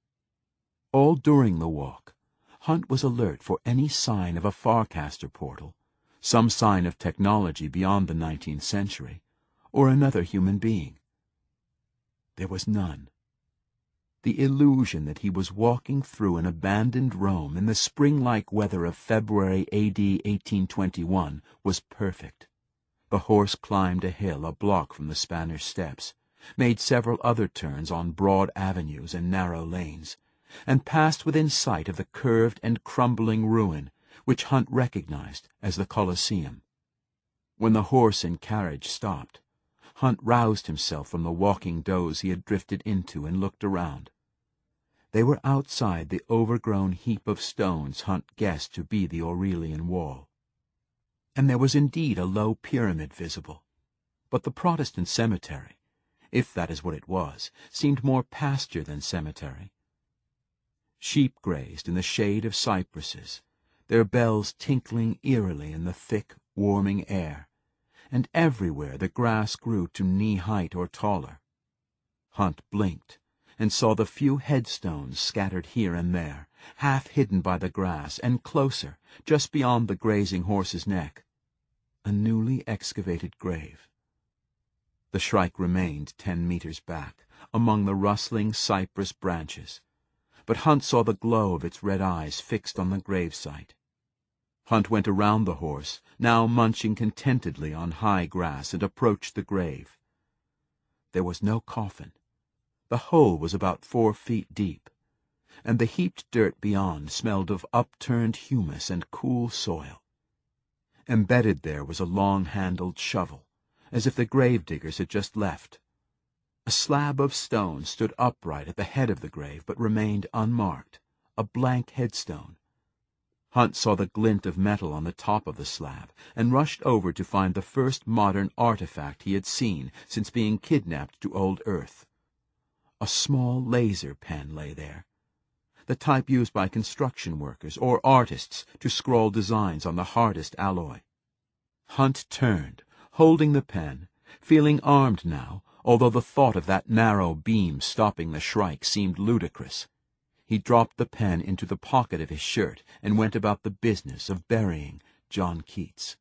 All during the walk, Hunt was alert for any sign of a Farcaster portal, some sign of technology beyond the 19th century, or another human being. There was none. The illusion that he was walking through an abandoned Rome in the spring-like weather of February A.D. 1821 was perfect. The horse climbed a hill a block from the Spanish Steps, made several other turns on broad avenues and narrow lanes, and passed within sight of the curved and crumbling ruin which Hunt recognized as the Colosseum. When the horse and carriage stopped, Hunt roused himself from the walking doze he had drifted into and looked around. They were outside the overgrown heap of stones Hunt guessed to be the Aurelian Wall. And there was indeed a low pyramid visible, but the Protestant cemetery, if that is what it was, seemed more pasture than cemetery. Sheep grazed in the shade of cypresses, their bells tinkling eerily in the thick, warming air, and everywhere the grass grew to knee-height or taller. Hunt blinked and saw the few headstones scattered here and there, half hidden by the grass, and closer, just beyond the grazing horse's neck, a newly excavated grave. The Shrike remained 10 meters back, among the rustling cypress branches, but Hunt saw the glow of its red eyes fixed on the gravesite. Hunt went around the horse, now munching contentedly on high grass, and approached the grave. There was no coffin. The hole was about 4 feet deep, and the heaped dirt beyond smelled of upturned humus and cool soil. Embedded there was a long-handled shovel, as if the grave-diggers had just left. A slab of stone stood upright at the head of the grave, but remained unmarked, a blank headstone. Hunt saw the glint of metal on the top of the slab, and rushed over to find the first modern artifact he had seen since being kidnapped to Old Earth. A small laser pen lay there, the type used by construction workers or artists to scrawl designs on the hardest alloy. Hunt turned, holding the pen, feeling armed now, although the thought of that narrow beam stopping the Shrike seemed ludicrous. He dropped the pen into the pocket of his shirt and went about the business of burying John Keats.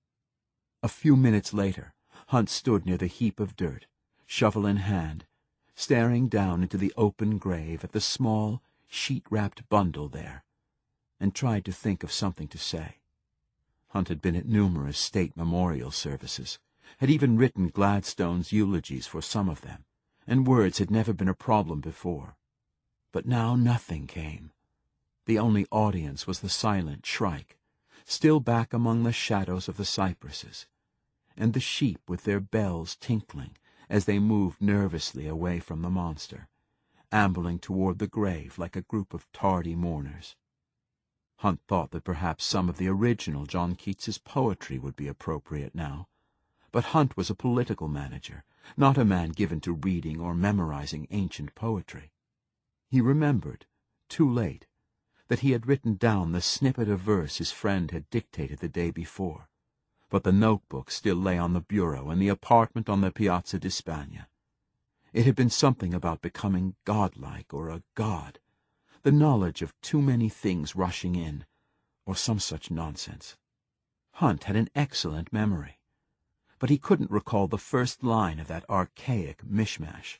A few minutes later, Hunt stood near the heap of dirt, shovel in hand, staring down into the open grave at the small, sheet-wrapped bundle there, and tried to think of something to say. Hunt had been at numerous state memorial services, had even written Gladstone's eulogies for some of them, and words had never been a problem before. But now nothing came. The only audience was the silent Shrike, still back among the shadows of the cypresses, and the sheep with their bells tinkling as they moved nervously away from the monster, ambling toward the grave like a group of tardy mourners. Hunt thought that perhaps some of the original John Keats's poetry would be appropriate now, but Hunt was a political manager, not a man given to reading or memorizing ancient poetry. He remembered, too late, that he had written down the snippet of verse his friend had dictated the day before, but the notebook still lay on the bureau in the apartment on the Piazza di Spagna. It had been something about becoming godlike or a god, the knowledge of too many things rushing in, or some such nonsense. Hunt had an excellent memory, but he couldn't recall the first line of that archaic mishmash.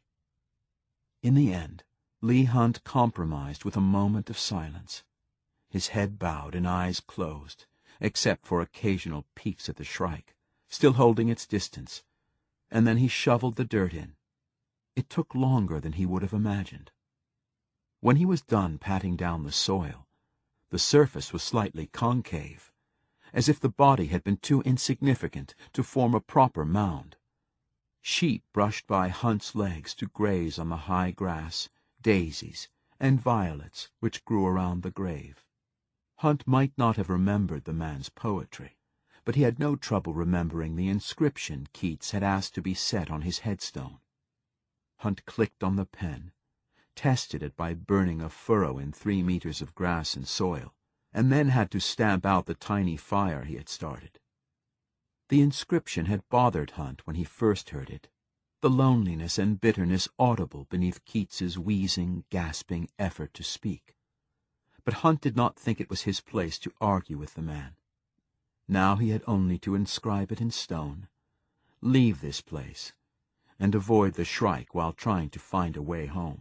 In the end, Leigh Hunt compromised with a moment of silence, his head bowed and eyes closed, except for occasional peeks at the Shrike, still holding its distance, and then he shoveled the dirt in. It took longer than he would have imagined. When he was done patting down the soil, the surface was slightly concave, as if the body had been too insignificant to form a proper mound. Sheep brushed by Hunt's legs to graze on the high grass, daisies, and violets which grew around the grave. Hunt might not have remembered the man's poetry, but he had no trouble remembering the inscription Keats had asked to be set on his headstone. Hunt clicked on the pen, tested it by burning a furrow in 3 meters of grass and soil, and then had to stamp out the tiny fire he had started. The inscription had bothered Hunt when he first heard it, the loneliness and bitterness audible beneath Keats's wheezing, gasping effort to speak. But Hunt did not think it was his place to argue with the man. Now he had only to inscribe it in stone, leave this place, and avoid the Shrike while trying to find a way home.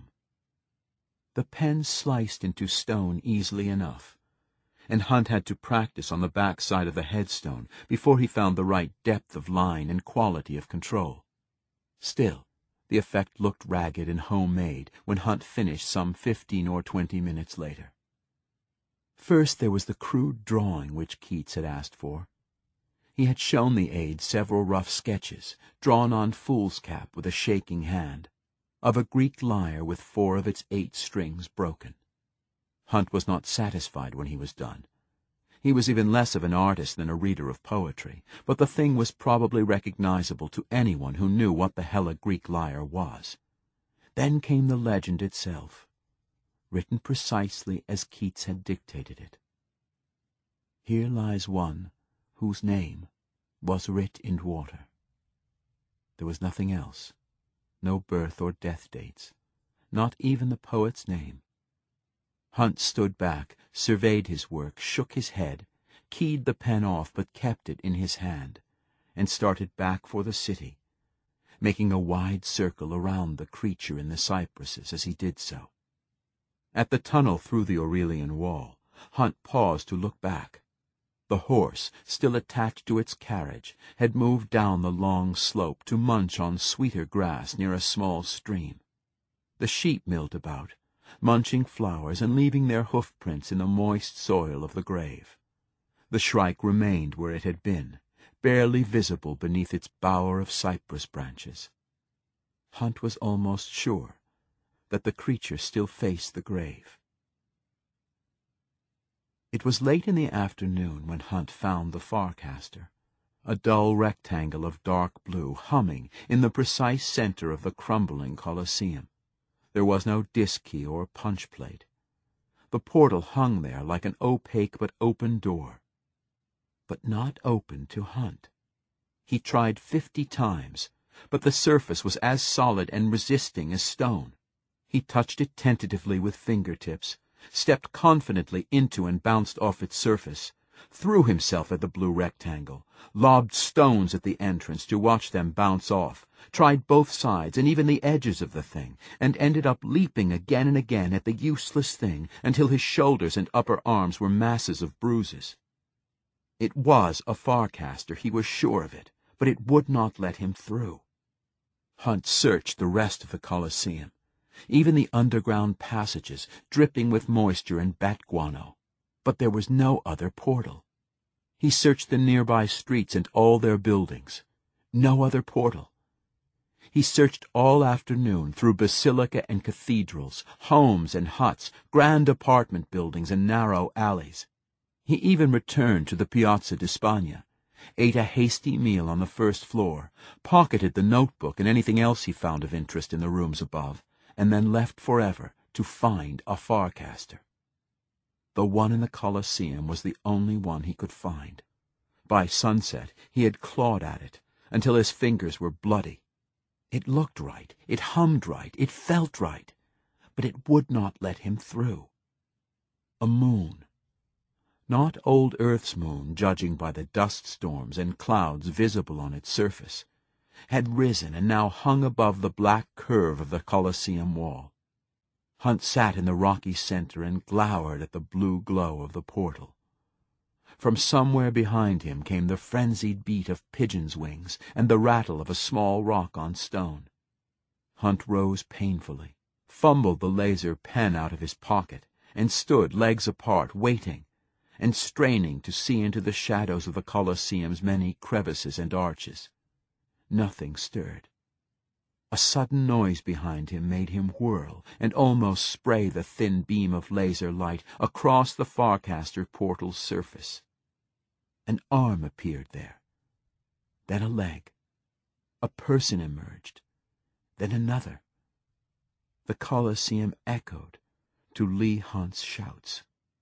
The pen sliced into stone easily enough, and Hunt had to practice on the back side of the headstone before he found the right depth of line and quality of control. Still, the effect looked ragged and homemade when Hunt finished some 15 or 20 minutes later. First there was the crude drawing which Keats had asked for. He had shown the aide several rough sketches, drawn on foolscap with a shaking hand, of a Greek lyre with 4 of its 8 strings broken. Hunt was not satisfied when he was done. He was even less of an artist than a reader of poetry, but the thing was probably recognizable to anyone who knew what the hell a Greek lyre was. Then came the legend itself, written precisely as Keats had dictated it. Here lies one whose name was writ in water. There was nothing else, no birth or death dates, not even the poet's name. Hunt stood back, surveyed his work, shook his head, keyed the pen off but kept it in his hand, and started back for the city, making a wide circle around the creature in the cypresses as he did so. At the tunnel through the Aurelian Wall, Hunt paused to look back. The horse, still attached to its carriage, had moved down the long slope to munch on sweeter grass near a small stream. The sheep milled about, munching flowers and leaving their hoof-prints in the moist soil of the grave. The shrike remained where it had been, barely visible beneath its bower of cypress branches. Hunt was almost sure that the creature still faced the grave. It was late in the afternoon when Hunt found the Farcaster, a dull rectangle of dark blue humming in the precise center of the crumbling Colosseum. There was no disk key or punch plate. The portal hung there like an opaque but open door. But not open to Hunt. He tried 50 times, but the surface was as solid and resisting as stone. He touched it tentatively with fingertips, stepped confidently into and bounced off its surface, threw himself at the blue rectangle, lobbed stones at the entrance to watch them bounce off, tried both sides and even the edges of the thing, and ended up leaping again and again at the useless thing until his shoulders and upper arms were masses of bruises. It was a Farcaster, he was sure of it, but it would not let him through. Hunt searched the rest of the Colosseum, even the underground passages dripping with moisture and bat guano, but there was no other portal. He searched the nearby streets and all their buildings. No other portal. He searched all afternoon through basilica and cathedrals, homes and huts, grand apartment buildings and narrow alleys. He even returned to the Piazza di Spagna, ate a hasty meal on the first floor, pocketed the notebook and anything else he found of interest in the rooms above, and then left forever to find a Farcaster. The one in the Colosseum was the only one he could find. By sunset he had clawed at it until his fingers were bloody. It looked right, it hummed right, it felt right, but it would not let him through. A moon. Not old Earth's moon, judging by the dust storms and clouds visible on its surface, had risen and now hung above the black curve of the Colosseum wall. Hunt sat in the rocky center and glowered at the blue glow of the portal. From somewhere behind him came the frenzied beat of pigeons' wings and the rattle of a small rock on stone. Hunt rose painfully, fumbled the laser pen out of his pocket, and stood legs apart, waiting, and straining to see into the shadows of the Colosseum's many crevices and arches. Nothing stirred. A sudden noise behind him made him whirl and almost spray the thin beam of laser light across the Farcaster portal's surface. An arm appeared there, then a leg. A person emerged, then another. The Colosseum echoed to Leigh Hunt's shouts.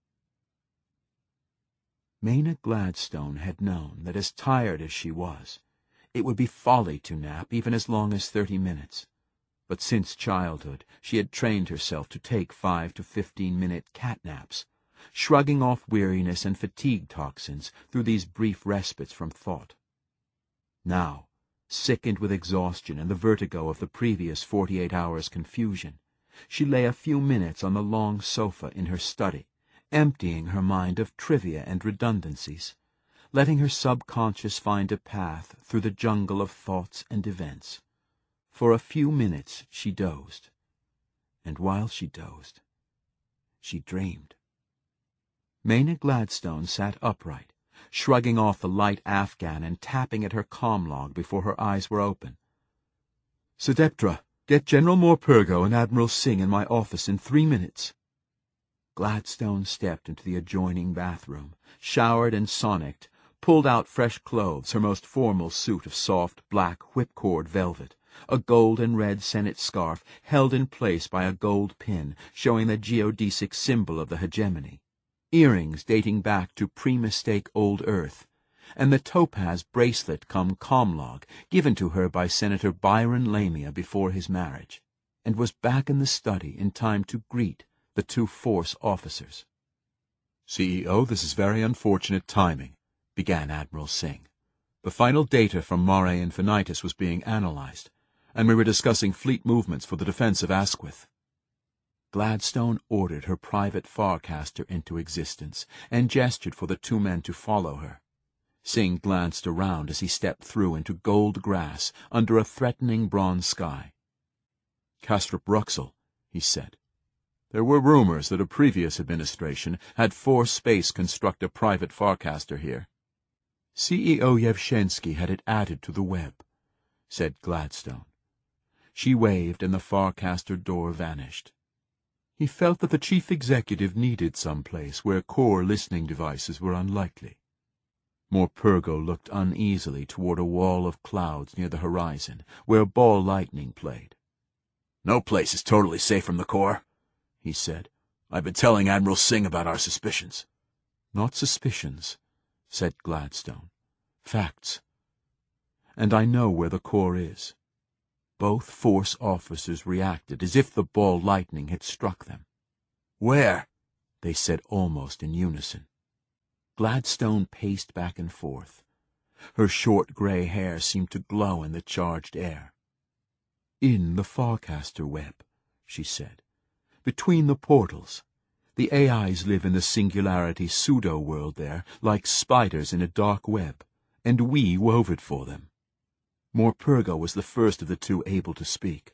Maina Gladstone had known that as tired as she was, it would be folly to nap even as long as 30 minutes. But since childhood she had trained herself to take 5 to 15-minute cat naps, shrugging off weariness and fatigue toxins through these brief respites from thought. Now, sickened with exhaustion and the vertigo of the previous 48 hours' confusion, she lay a few minutes on the long sofa in her study, emptying her mind of trivia and redundancies, letting her subconscious find a path through the jungle of thoughts and events. For a few minutes she dozed, and while she dozed, she dreamed. Maina Gladstone sat upright, shrugging off the light Afghan and tapping at her comm log before her eyes were open. "Sedeptra, get General Morpurgo and Admiral Singh in my office in 3 minutes." Gladstone stepped into the adjoining bathroom, showered and sonicked, pulled out fresh clothes, her most formal suit of soft, black, whipcord velvet, a gold and red Senate scarf held in place by a gold pin showing the geodesic symbol of the hegemony, earrings dating back to pre-mistake old Earth, and the topaz bracelet cum comlog given to her by Senator Byron Lamia before his marriage, and was back in the study in time to greet the 2 force officers. "CEO, this is very unfortunate timing," began Admiral Singh. "The final data from Mare Infinitus was being analyzed, and we were discussing fleet movements for the defense of Asquith." Gladstone ordered her private Farcaster into existence, and gestured for the two men to follow her. Singh glanced around as he stepped through into gold grass under a threatening bronze sky. "Castrop Ruxel," he said. "There were rumors that a previous administration had forced Space construct a private Farcaster here." "CEO Yevshensky had it added to the web," said Gladstone. She waved, and the Farcaster door vanished. He felt that the chief executive needed some place where core listening devices were unlikely. Morpurgo looked uneasily toward a wall of clouds near the horizon, where ball lightning played. "No place is totally safe from the core," he said. "I've been telling Admiral Singh about our suspicions." "Not suspicions," said Gladstone. "Facts. And I know where the core is." Both force officers reacted as if the ball lightning had struck them. "Where?" they said almost in unison. Gladstone paced back and forth. Her short gray hair seemed to glow in the charged air. "In the Farcaster web," she said. "Between the portals. The AIs live in the Singularity pseudo-world there, like spiders in a dark web, and we wove it for them." Morpurgo was the first of the two able to speak.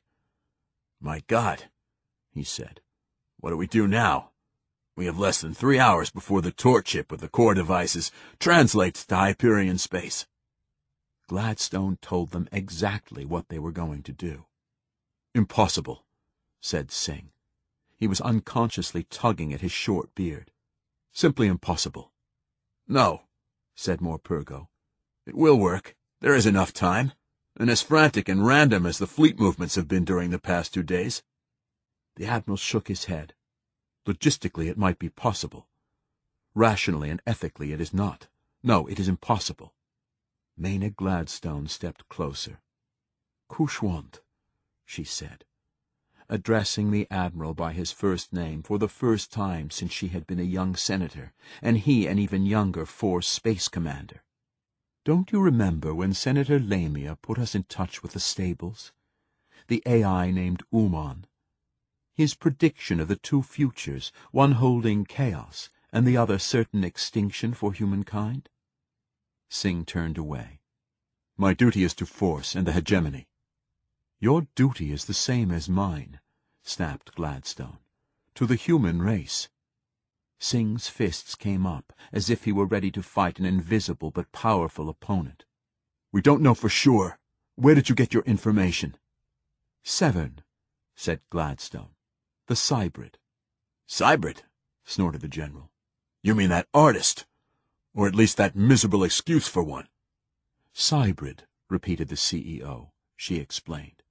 "My God," he said. "What do we do now? We have less than 3 hours before the Tor chip with the core devices translates to Hyperion space." Gladstone told them exactly what they were going to do. "Impossible," said Singh. He was unconsciously tugging at his short beard. "Simply impossible." "No," said Morpurgo. "It will work. There is enough time. And as frantic and random as the fleet movements have been during the past 2 days. The Admiral shook his head. "Logistically, it might be possible. Rationally and ethically, it is not. No, it is impossible." Maynard Gladstone stepped closer. "Khushwant," she said, addressing the Admiral by his first name for the first time since she had been a young senator, and he an even younger Force Space Commander. "Don't you remember when Senator Lamia put us in touch with the stables? The AI named Uman. His prediction of the two futures, one holding chaos and the other certain extinction for humankind?" Singh turned away. "My duty is to Force and the hegemony." "Your duty is the same as mine," snapped Gladstone. "To the human race." Singh's fists came up, as if he were ready to fight an invisible but powerful opponent. "We don't know for sure. Where did you get your information?" "Severn," said Gladstone. "The Cybrid." "Cybrid?" snorted the general. "You mean that artist? Or at least that miserable excuse for one?" "Cybrid," repeated the CEO. She explained.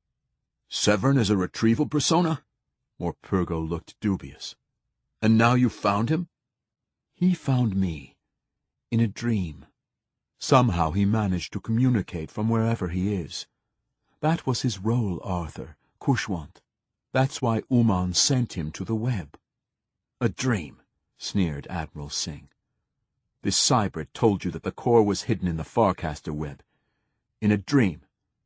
"Severn is a retrieval persona?" Morpurgo looked dubious. "And now you've found him?" "He found me. In a dream. Somehow he managed to communicate from wherever he is. That was his role, Arthur, Khushwant. That's why Uman sent him to the web." "A dream," sneered Admiral Singh. "This Cybrid told you that the core was hidden in the Farcaster web. In a dream."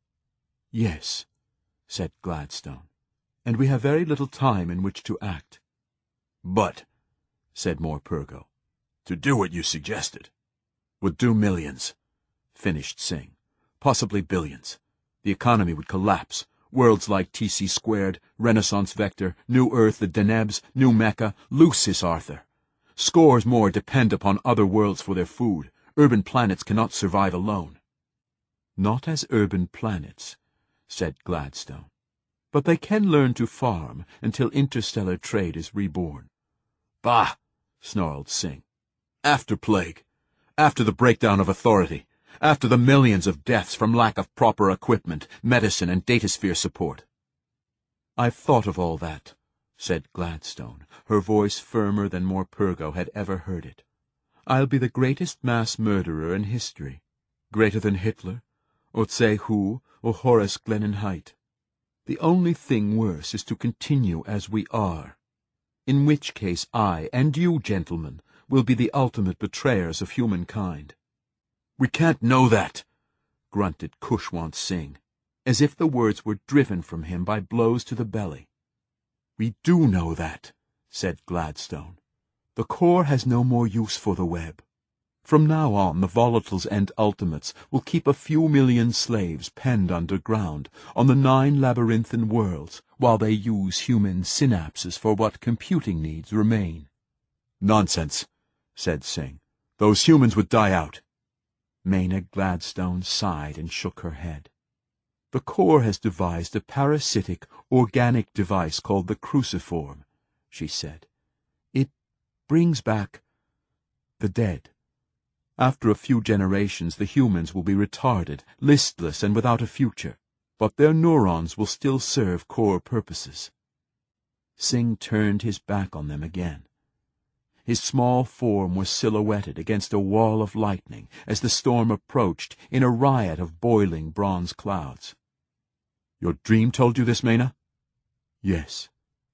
"Yes," said Gladstone. "And we have very little time in which to act." "But," said Morpurgo, "to do what you suggested would do millions," finished Singh. "Possibly billions. The economy would collapse. Worlds like TC Squared, Renaissance Vector, New Earth, the Denebs, New Mecca, Lucis, Arthur. Scores more depend upon other worlds for their food. Urban planets cannot survive alone." "Not as urban planets," said Gladstone. "But they can learn to farm until interstellar trade is reborn." "Bah!" snarled Singh. "After plague. After the breakdown of authority. After the millions of deaths from lack of proper equipment, medicine, and datasphere support." "I've thought of all that," said Gladstone, her voice firmer than Morpurgo had ever heard it. "I'll be the greatest mass murderer in history. Greater than Hitler, or Tse-Hu, or Horace Glennon Height. The only thing worse is to continue as we are. In which case I, and you, gentlemen, will be the ultimate betrayers of humankind." "We can't know that," grunted Khushwant Singh, as if the words were driven from him by blows to the belly. We do know that, said Gladstone. The core has no more use for the web. From now on, the volatiles and ultimates will keep a few million slaves penned underground on the 9 labyrinthine worlds while they use human synapses for what computing needs remain. Nonsense, said Singh. Those humans would die out. Maynard Gladstone sighed and shook her head. The core has devised a parasitic, organic device called the cruciform, she said. It brings back the dead. After a few generations, the humans will be retarded, listless, and without a future, but their neurons will still serve core purposes. Singh turned his back on them again. His small form was silhouetted against a wall of lightning as the storm approached in a riot of boiling bronze clouds. Your dream told you this, Mena? Yes.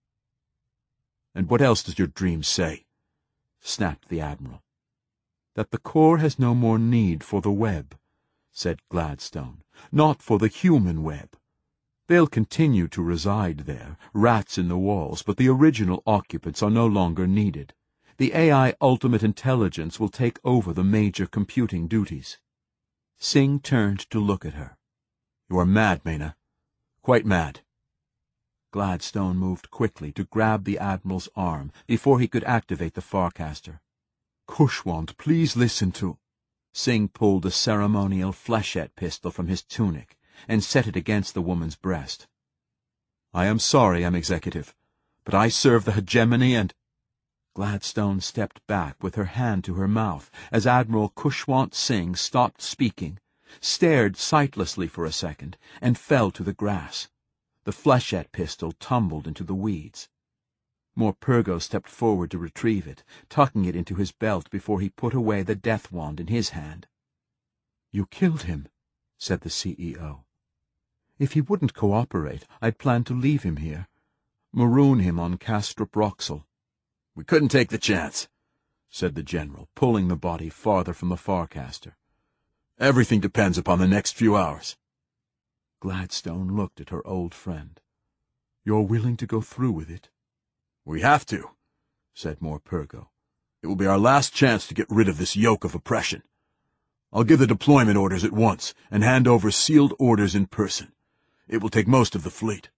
And what else does your dream say? Snapped the Admiral. That the core has no more need for the web, said Gladstone. Not for the human web. They'll continue to reside there, rats in the walls, but the original occupants are no longer needed. The AI Ultimate Intelligence will take over the major computing duties. Singh turned to look at her. You are mad, Mena. Quite mad. Gladstone moved quickly to grab the Admiral's arm before he could activate the Farcaster. Kushwant, please listen to... Singh pulled a ceremonial flechette pistol from his tunic and set it against the woman's breast. I am sorry, Executive, but I serve the hegemony and... Gladstone stepped back with her hand to her mouth as Admiral Kushwant Singh stopped speaking, stared sightlessly for a second, and fell to the grass. The flechette pistol tumbled into the weeds. Morpurgo stepped forward to retrieve it, tucking it into his belt before he put away the death wand in his hand. "You killed him," said the CEO. "If he wouldn't cooperate, I'd planned to leave him here. Maroon him on Castrop Roxel." "We couldn't take the chance," said the general, pulling the body farther from the Farcaster. "Everything depends upon the next few hours." Gladstone looked at her old friend. "You're willing to go through with it?" "We have to," said Morpurgo. "It will be our last chance to get rid of this yoke of oppression. I'll give the deployment orders at once and hand over sealed orders in person. It will take most of the fleet."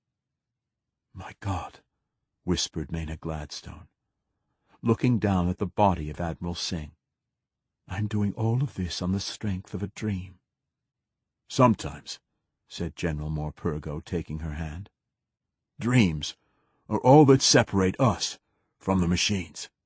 "My God," whispered Mena Gladstone, looking down at the body of Admiral Singh. "I'm doing all of this on the strength of a dream." "Sometimes," said General Morpurgo, taking her hand, "dreams are all that separate us from the machines."